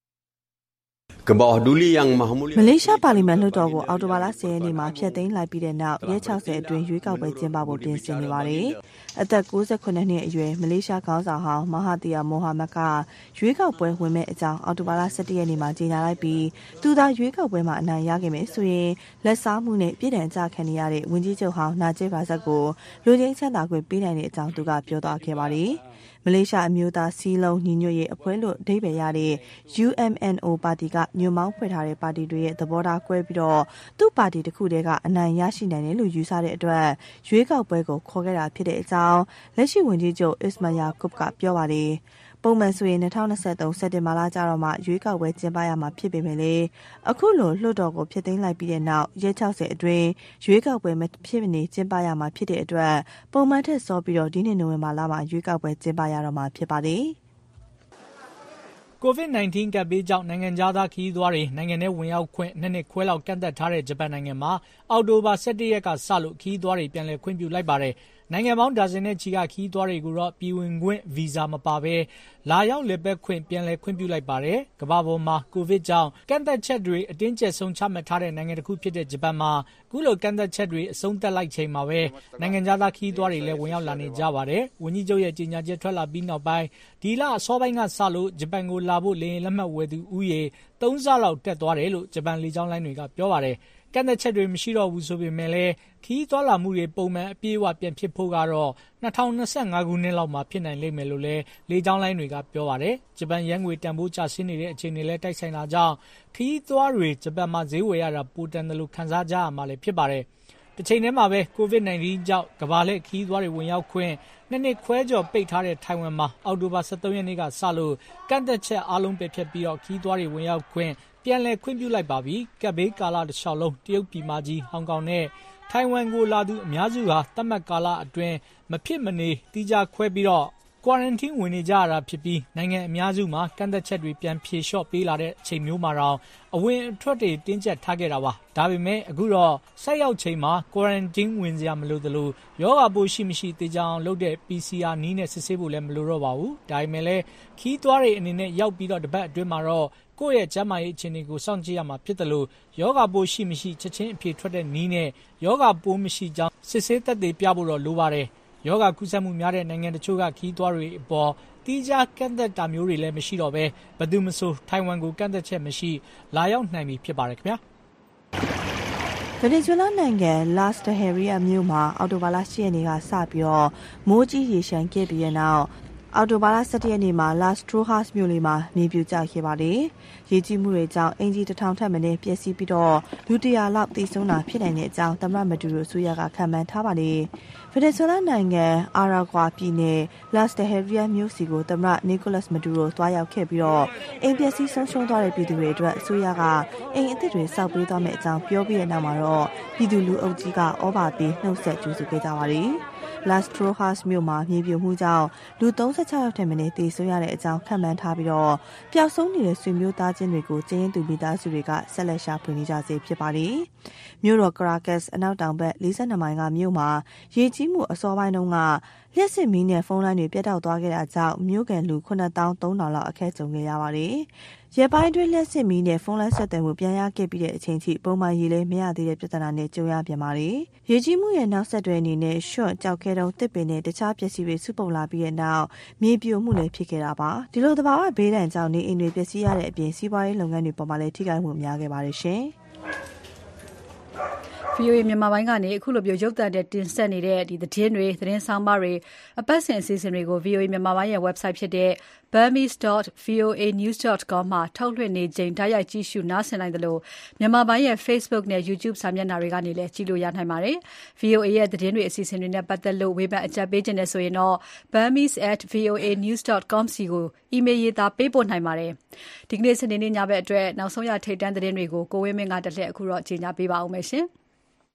မလေးရှားပါလီမန်လွှတ်တော်ကိုအော်တိုဘာလဆယ်ရက်နေ့မှာဖျက်သိမ်းလိုက်ပြီးတဲ့နောက်ရက်၆၀အတွင်းရွေးကောက်ပွဲကျင်းပဖို့ပြင်ဆင်နေပါတယ်။အသက်၉၉နှစ်အရွယ်မလေးရှားခေါင်းဆောင်ဟောင်းမဟာတီယာမိုဟာမက်ကရွေးကောက်ပွဲဝင်မဲ့အကြောင်းအော်တိုဘာလ၁၁ရက်နေ့မှာကြေညာလိုက်ပြီးသူသာရွေးကောက်ပွဲမှာအနိုင်ရခဲ့မယ်ဆိုရင်လက်စားမှုနဲ့ပြည်ထောင်ကြခံနေရတဲ့ဝန်ကြီးချုပ်ဟောင်းနာဂျစ်ဘာဇက်ကိုလူချင်းချမ်းသာခွင့်ပေးနိုင်တဲ့အကြောင်းသူကပြောသွားခဲ့ပါတယ်။မလေးရှားအမျိုးသားစီးလုံးညီညွတ်ရေးအဖွဲ့လို့အဓိပ္ပာယ်ရတဲ့ U M N O ပါတီကညွှန်မောင်းဖွဲ့ထားတဲ့ပါတီတွေရဲ့သဘောထားကွဲပြီးတော့သူ့ပါတီတစ်ခုတည်းကအနိုင်ရရှိနိုင်တယ်လို့ယူဆတဲ့အတွက်ရွေးကောက်ပွဲကိုခေါ်ခဲ့တာဖြစ်တဲ့အကြောင်းလက်ရှိဝန်ကြီးချုပ်အစ္စမာယာကုပ်ကပြောပါတယ်ပုံမှန်ဆိုရင်၂၀၂၃စက်တင်ဘာလကျတော့မှရွေးကောက်ပွဲကျင်းပရမှာဖြစ်ပေမဲ့လေအခုလိုလွှတ်တော်ကိုဖျက်သိမ်းလိုက်ပြီးတဲ့နောက်ရက်၆၀အတွင်းရွေးကောက်ပွဲမဖြစ်မနေကျင်းပရမှာဖြစ်တဲ့အတွက်ပုံမှန်ထက်စောပြီးတော့ဒီနှစ်နိုဝင်ဘာလမှာရွေးကောက်ပွဲကျင်းပရတော့မှာဖြစ်ပါတယ်ကိုဗစ် 19 ကပ်ဘေးကြောင့်နိုင်ငံသားခရီးသွားတွေနိုင်ငံထဲဝင်ရောက်ခွင့်နှစ်နှစ်ခွဲလောက်ကန့်သတ်ထားတဲ့ဂျပန်နိုင်ငံမှာအောက်တိုဘာ၁၁ရက်ကစလို့ခရီးသွားတွေပြန်လည်ခွင့်ပြုလိုက်ပါတယ်။နိုင်ငံပေါင်းဒါဇင်နဲ့ချီကခရီးသွားတွေကိုတော့ပြည်ဝင်ခွင့်ဗီဇာမပါဘဲလာရောက်လည်ပတ်ခွင့်ပြန်လည်ခွင့်ပြုလိုက်ပါတယ်။ကမ္ဘာပေါ်မှာကိုဗစ်ကြောင့်ကန့်သတ်ချက်တွေအတင်းကျပ်ဆုံးချမှတ်ထားတဲ့နိုင်ငံတစ်ခုဖြစ်တဲ့ဂျပန်မှာအခုလိုကန့်သတ်ချက်တွေအဆုံးသတ်လိုက်ချိန်မှာပဲနိုင်ငံသားခရီးသွားတွေလည်းဝင်ရောက်လာနေကြပါတယ်။ဝန်ကြီးချုပ်ရဲ့ကြေညာချက်ထွက်လာပြီးနောက်ပိုင်းဒီလအစောပိုင်းကစလို့ဂျပန်ကိုလာဖို့လေယာဉ်လက်မှတ်ဝယ်သူဦးရေသုံးဆလောက်တက်သွားတယ်လို့ဂျပန်လေကြောင်းလိုင်းတွေကပြောပါတယ်။ကန့်သတ်ချက်တွေမရှိတော့ဘူးဆိုပေမဲ့လည်းခီးသွားလာမှုတွေပုံမှန်အပြေးအဝပြန်ဖြစ်ဖို့ကတော့၂၀၂၅ခုနှစ်လောက်မှာဖြစ်နိုင်လိမ့်မယ်လို့လည်းလေကြောင်းလိုင်းတွေကပြောပါတယ်။ဂျပန်ယန်းငွေတန်ဖိုးကျဆင်းနေတဲ့အခြေအနေလည်းတိုက်ဆိုင်လာကြောင်းခီးသွားတွေဂျပန်မှာဈေးဝယ်ရတာပိုတန်တယ်လို့ခန်းစားကြရမှာလည်းဖြစ်ပါတယ်။တစ်ချိန်တည်းမှာပဲကိုဗစ် 19 ကြောင့်ကမ္ဘာလှည့်ခီးသွားတွေဝင်ရောက်ခွင့်နှစ်နှစ်ခွဲကျော်ပိတ်ထားတဲ့ထိုင်ဝမ်မှာအောက်တိုဘာ၁၃ရက်နေ့ကစလို့ကန့်သက်ချက်အလုံးပယ်ဖျက်ပြီးတော့ခီးသွားတွေဝင်ရောက်ခွင့်ပြန်လည်ခွင့်ပြုလိုက်ပါပြီ။ကပ်ဘေးကာလတစ်လျှောက်လုံးတရုတ်ပြည်မကြီးဟောင်ကောင်နဲ့ထိုင်ဝမ်ကိုလာသူအများစုဟာသတ်မှတ်ကာလအတွင်းမဖြစ်မနေတိကျခွဲပြီးတော့ quarantine ဝင်နေကြရတာဖြစ်ပြီးနိုင်ငံအများစုမှာကန့်သက်ချက်တွေပြန်ဖြေလျှော့ပေးလာတဲ့အချိန်မျိုးမှာတော့အဝင်အထွက်တွေတင်းကျပ်ထားခဲ့တာပါဒါပေမဲ့အခုတော့ဆက်ရောက်ချိန်မှာ quarantine ဝင်စရာမလိုသလိုရောဂါပိုးရှိမရှိသိကြအောင်လုပ်တဲ့ P C R နည်းနဲ့စစ်ဆေးဖို့လည်းမလိုတော့ပါဘူးဒါပေမဲ့လည်းခီးသွားတွေအနေနဲ့ရောက်ပြီးတော့တပတ်အတွင်းမှာတော့ကိုယ့်ရဲ့ကျန်းမာရေးအခြေအနေကိုစောင့်ကြည့်ရမှာဖြစ်တယ်လို့ယောဂပိုးရှိမရှိချက်ချင်းအဖြေထွက်တဲ့နည်းနဲ့ယောဂပိုးမရှိကြောင်းစစ်ဆေးသက်သေပြဖို့တော့လိုပါတယ်ယောဂကူးစက်မှုများတဲ့နိုင်ငံတချို့ကခီးသွားတွေအပေါ်တီးခြားကန့်သက်တာမျိုးတွေလည်းမရှိတော့ပဲဘယ်သူမှမဆိုထိုင်ဝမ်ကိုကန့်သက်ချက်မရှိလာရောက်နိုင်ပြီဖြစ်ပါတယ်ခင်ဗျာဗင်နီဇွဲလားနိုင်ငံ Las Tejerías မြို့မှာအော်တိုဘာလ၈ရက်နေ့ကစပြီးတော့မိုးကြီးရေရှမ်းခဲ့ပြီးတဲ့နောက်အော်တိုဘာလ၁၁ရက်နေ့မှာ Las Trojas မြို့လေးမှာမြေပြိုကျခဲ့ပါတယ်။ရေကြီးမှုတွေကြောင့်အင်ဂျီတစ်ထောင်ထက်မနည်းပျက်စီးပြီးတော့လူတရာလောက်သေဆုံးတာဖြစ်နိုင်တဲ့အကြောင်းသမ္မတမဒူရိုအစိုးရကခန့်မှန်းထားပါတယ်။ဗင်နီဇွဲလားနိုင်ငံအာရာဂွာပြည်နယ် Las Tejerías မြို့စီကိုသမ္မတနီကိုလတ်မဒူရိုတွားရောက်ခဲ့ပြီးတော့အင်ပျက်စီးဆုံးရှုံးသွားတဲ့ပြည်သူတွေအတွက်အစိုးရကအင်အသစ်တွေစောက်ပေးသွားမယ့်အကြောင်းပြောပြီးတဲ့နောက်မှာတော့ပြည်သူလူအုပ်ကြီးကဩဘာပေးနှုတ်ဆက်ကြိုးဆိုခဲ့ကြပါတယ်။ Las Trojas မြို့မှာမြေပြိုမှုကြောင့်လူ၃၆ယောက်ထက်မနည်းသေဆုံးရတဲ့အကြောင်းခန့်မှန်းထားပြီးတော့ပျောက်ဆုံးနေတဲ့ဆွေမျိုးသားချင်းတွေကိုကျင်းရင်သူမိသားစုတွေကဆက်လက်ရှာဖွေနေကြစေဖြစ်ပါတယ်။မြို့တော် Caracas အနောက်တောင်ဘက်၄၂မိုင်ကမြို့မှာရေကြီးမှုအစောပိုင်းတုန်းကလျှက်စစ်မီးနဲ့ဖုန်းလိုင်းတွေပြတ်တောက်သွားခဲ့တာကြောင့်မြို့ကန်လူ၇သောင်း၃ထောင်လောက်အခက်ကြုံခဲ့ရပါတယ်။ရက်ပိုင်းတွင်းလျှက်စစ်မီးနဲ့ဖုန်းလိုင်းဆက်သွယ်မှုပြန်ရခဲ့ပြီးတဲ့အချိန်ထိပုံမှန်ရေလဲမရသေးတဲ့ပြဿနာနဲ့ကြုံရပြန်ပါတယ်။ရေကြီးမှုရဲ့နောက်ဆက်တွဲအနေနဲ့ရှော့ကြောက်ခဲတုံးတစ်ပင်နဲ့တခြားပစ္စည်းတွေစုပုံလာပြီးတဲ့နောက်မြေပြိုမှုလည်းဖြစ်ခဲ့တာပါ။ဒီလိုသဘာဝဘေးဒဏ်ကြောင့်နေအိမ်တွေပျက်စီးရတဲ့အပြင်စီးပွားရေးလုပ်ငန်းတွေပေါ်မှာလည်းထိခိုက်မှုများခဲ့ပါတယ်ရှင်။ဗွီအိုအေ မြန်မာပိုင်းကနေအခုလိုမျိုးရုပ်သံနဲ့တင်ဆက်နေတဲ့ဒီသတင်းတွေသတင်းဆောင်မတွေအပတ်စဉ်အစီအစဉ်တွေကို ဗွီအိုအေ မြန်မာပိုင်းရဲ့ website ဖြစ်တဲ့ burmese dot v o a news dot com မှာထုတ်လွှင့်နေချိန်တိုက်ရိုက်ကြည့်ရှုနားဆင်နိုင်တယ်လို့မြန်မာပိုင်းရဲ့ Facebook နဲ့ YouTube စာမျက်နှာတွေကနေလည်းကြည့်လို့ရနိုင်ပါတယ်။ ဗွီအိုအေ ရဲ့သတင်းတွေအစီအစဉ်တွေနဲ့ပတ်သက်လို့ဝေဖန်အကြံပေးခြင်းနဲ့ဆိုရင်တော့ burmese at v o a news dot com စီကို email ရေးသားပေးပို့နိုင်ပါတယ်။ဒီကနေ့စနေနေ့ညဘက်အတွက်နောက်ဆုံးရထိပ်တန်းသတင်းတွေကိုကိုဝင်းမင်းကတက်လက်အခုတော့ကြေညာပေးပါဦးမယ်ရှင်။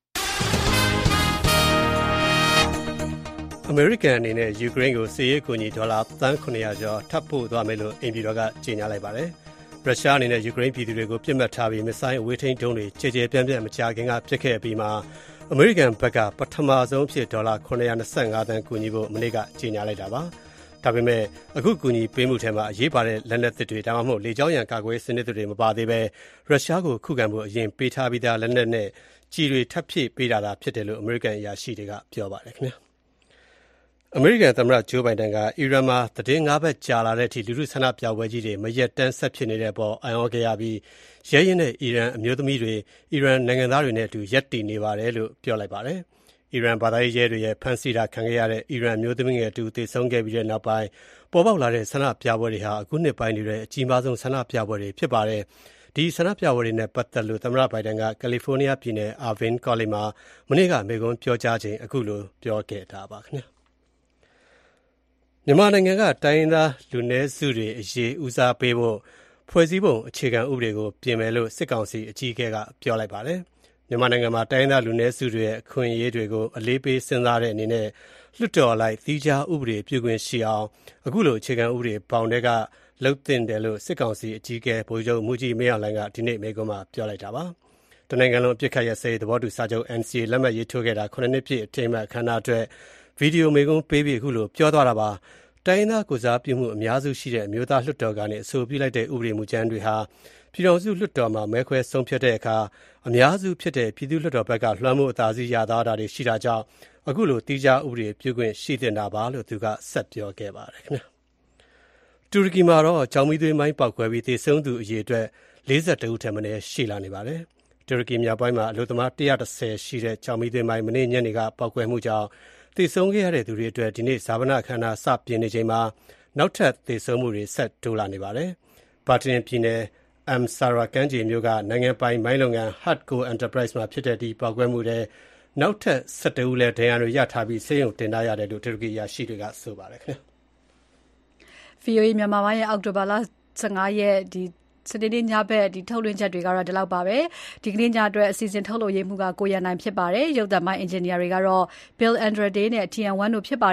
အမေရိကန်အနေနဲ့ယူကရိန်းကိုစစ်ရေးအကူအညီဒေါ်လာသန်း၇၀၀ကျော်ထပ်ပို့သွားမယ်လို့အိမ်ဖြူတော်ကကြေညာလိုက်ပါတယ်။ရုရှားအနေနဲ့ယူကရိန်းပြည်သူတွေကိုပြစ်မှတ်ထားပြီးမစ်ဆိုင်းအဝေးထိန်းဒုံးတွေခြေခြေပြန့်ပြန့်မကြာခင်ကပစ်ခဲ့ပြီးမှာအမေရိကန်ဘက်ကပထမဆုံးအဖြစ်ဒေါ်လာ၇၂၅သန်းကူညီဖို့မနေ့ကကြေညာလိုက်တာပါ။ဒါပေမဲ့အခုကူညီပေးမှုထဲမှာအရေးပါတဲ့လက်နက်သစ်တွေဒါမှမဟုတ်လေကြောင်းရန်ကာကွယ်စနစ်တွေမပါသေးဘဲရုရှားကိုခုခံဖို့အရင်ပေးထားပြီးသားလက်နက်နဲ့ကြီးတွေထပ်ဖြည့်ပေးတာသာဖြစ်တယ်လို့အမေရိကန်အရာရှိတွေကပြောပါတယ်ခင်ဗျာ။အမေရိကန်သမ္မတဂျိုးဘိုင်ဒန်ကအီရန်မှာသတင်း၅ဘက်ကြာလာတဲ့အထိလူထုဆန္ဒပြပွဲကြီးတွေမရက်တမ်းဆက်ဖြစ်နေတဲ့အပေါ်အံ့ဩခဲ့ရပြီးရဲရင်နဲ့အီရန်အမျိုးသမီးတွေအီရန်နိုင်ငံသားတွေနဲ့အတူရပ်တည်နေပါတယ်လို့ပြောလိုက်ပါတယ်။အီရန်ဘာသာရေးရဲတွေရဲ့ဖမ်းဆီးတာခံခဲ့ရတဲ့အီရန်အမျိုးသမီးငယ်တူသေဆုံးခဲ့ပြီးတဲ့နောက်ပိုင်းပေါ်ပေါက်လာတဲ့ဆန္ဒပြပွဲတွေဟာအခုနှစ်ပိုင်းတွေရဲ့အကြီးမားဆုံးဆန္ဒပြပွဲတွေဖြစ်ပါတယ်။ဒီဆန္ဒပြပွဲတွေနဲ့ပတ်သက်လို့သမ္မတဘိုင်ဒန်ကကယ်လီဖိုးနီးယားပြည်နယ်အာဗင်ကောလိပ်မှာမနေ့ကမိန့်ခွန်းပြောကြားချိန်အခုလိုပြောခဲ့တာပါခင်ဗျာ။မြန်မာနိုင်ငံကတိုင်းရင်းသားလူနည်းစုတွေအရေးဦးစားပေးဖို့ဖွဲ့စည်းပုံအခြေခံဥပဒေကိုပြင်မယ်လို့စစ်ကောင်စီအကြီးအကဲကပြောလိုက်ပါတယ်။မြန်မာနိုင်ငံမှာတိုင်းရင်းသားလူနည်းစုတွေရဲ့အခွင့်အရေးတွေကိုအလေးပေးစဉ်းစားတဲ့အနေနဲ့လွှတ်တော်လိုက်သီးခြားဥပဒေပြုခွင့်ရှိအောင်အခုလိုအခြေခံဥပဒေပေါင်းတဲ့ကလှုပ်တင်တယ်လို့စစ်ကောင်စီအကြီးအကဲဗိုလ်ချုပ်မှုကြီးမင်းအောင်လှိုင်ကဒီနေ့မိန့်ခွန်းမှာပြောလိုက်တာပါ။တနိုင်ငံလုံးအပြစ်ခတ်ရစေသဘောတူစာချုပ် N C A လက်မှတ်ရေးထိုးခဲ့တာခုနှစ်နှစ်ပြည့်အထိမ်းအမှတ်အခမ်းအနားအတွက်ဗီဒီယိုမိန့်ခွန်းပေးပြီးအခုလိုပြောသွားတာပါ။တိုင်းရင်းသားကိုစားပြုမှုအများစုရှိတဲ့အမျိုးသားလွှတ်တော်ကနေအဆိုပြုလိုက်တဲ့ဥပဒေမူကြမ်းတွေဟာပြည်ထောင်စုလွှတ်တော်မှာမဲခွဲဆုံးဖြတ်တဲ့အခါအများစုဖြစ်တဲ့ပြည်သူ့လွှတ်တော်ဘက်ကလွှမ်းမိုးအသာစီးရသားတာတွေရှိတာကြောင့်အခုလိုတီးခြားဥပဒေပြုခွင့်ရှိတင်တာပါလို့သူကဆက်ပြောခဲ့ပါတယ်ခင်ဗျာ။တူရကီမှာတော့ကြောင်မီးသွေးမိုင်းပေါက်ကွဲပြီးသေဆုံးသူအရေအတွက်၄၁ဦးထက်မနည်းရှိလာနေပါတယ်။တူရကီမြောက်ပိုင်းမှာအလို့သမား၁၁၀ရှိတဲ့ကြောင်မီးသွေးမိုင်းမနေ့ညနေကပေါက်ကွဲမှုကြောင့်သေဆုံးခဲ့ရတဲ့သူတွေအတွက်ဒီနေ့ဇာပနအခမ်းအနားစပြင်နေချိန်မှာနောက်ထပ်သေဆုံးမှုတွေဆက်တိုးလာနေပါတယ်။ပါတင်ပြည်နယ်အမ်ဆာရာကန်ဂျီမြို့ကနိုင်ငံပိုင်မိုင်းလုပ်ငန်း Hardco Enterprise မှာဖြစ်တဲ့ဒီပေါက်ကွဲမှုတွေနောက်ထပ်၁၁ဦးလည်းဒဏ်ရာတွေရထားပြီးဆေးရုံတင်ထားရတယ်လို့တူရကီအရာရှိတွေကဆိုပါတယ်ခင်ဗျာ။ ဗွီအိုအေ မြန်မာပိုင်းရဲ့အောက်တိုဘာလ၁၅ရက်ဒီစနေနေ့ညဘက်ဒီထုတ်လွှင့်ချက်တွေကတော့ဒီလောက်ပါပဲဒီကနေ့ညအတွက်အစီအစဉ်ထုတ်လို့ရမှုကကိုရန်နိုင်ဖြစ်ပါတယ်ရုပ်သံပိုင်းအင်ဂျင်နီယာတွေကတော့ Bill Andrade နဲ့ T N one တို့ဖြစ်ပါတယ်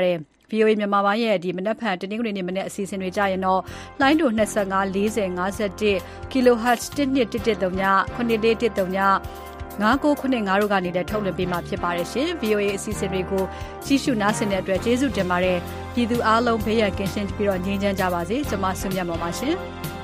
ဗွီအိုအေ မြန်မာပိုင်းရဲ့ဒီမနက်ဖြန်တနင်္ဂနွေနေ့မနေ့အစီအစဉ်တွေကြရင်တော့လိုင်းတူ၂၅ ၄၀ ၅၁ kilohertz တစ်နှစ်တစ်တစ်သုံးညခုနှစ်လေးတစ်သုံးညငါးကိုခုနှစ်ငါးတို့ကနေလည်းထုတ်လွှင့်ပေးမှာဖြစ်ပါတယ်ရှင် ဗွီအိုအေ အစီအစဉ်တွေကိုကြည့်ရှုနားဆင်တဲ့အတွက်ကျေးဇူးတင်ပါတယ်ပြည်သူအားလုံးဘေးရန်ကင်းရှင်းပြီးတော့ငြိမ်းချမ်းကြပါစေကျွန်မဆွေးမြတ်ပါပါရှင်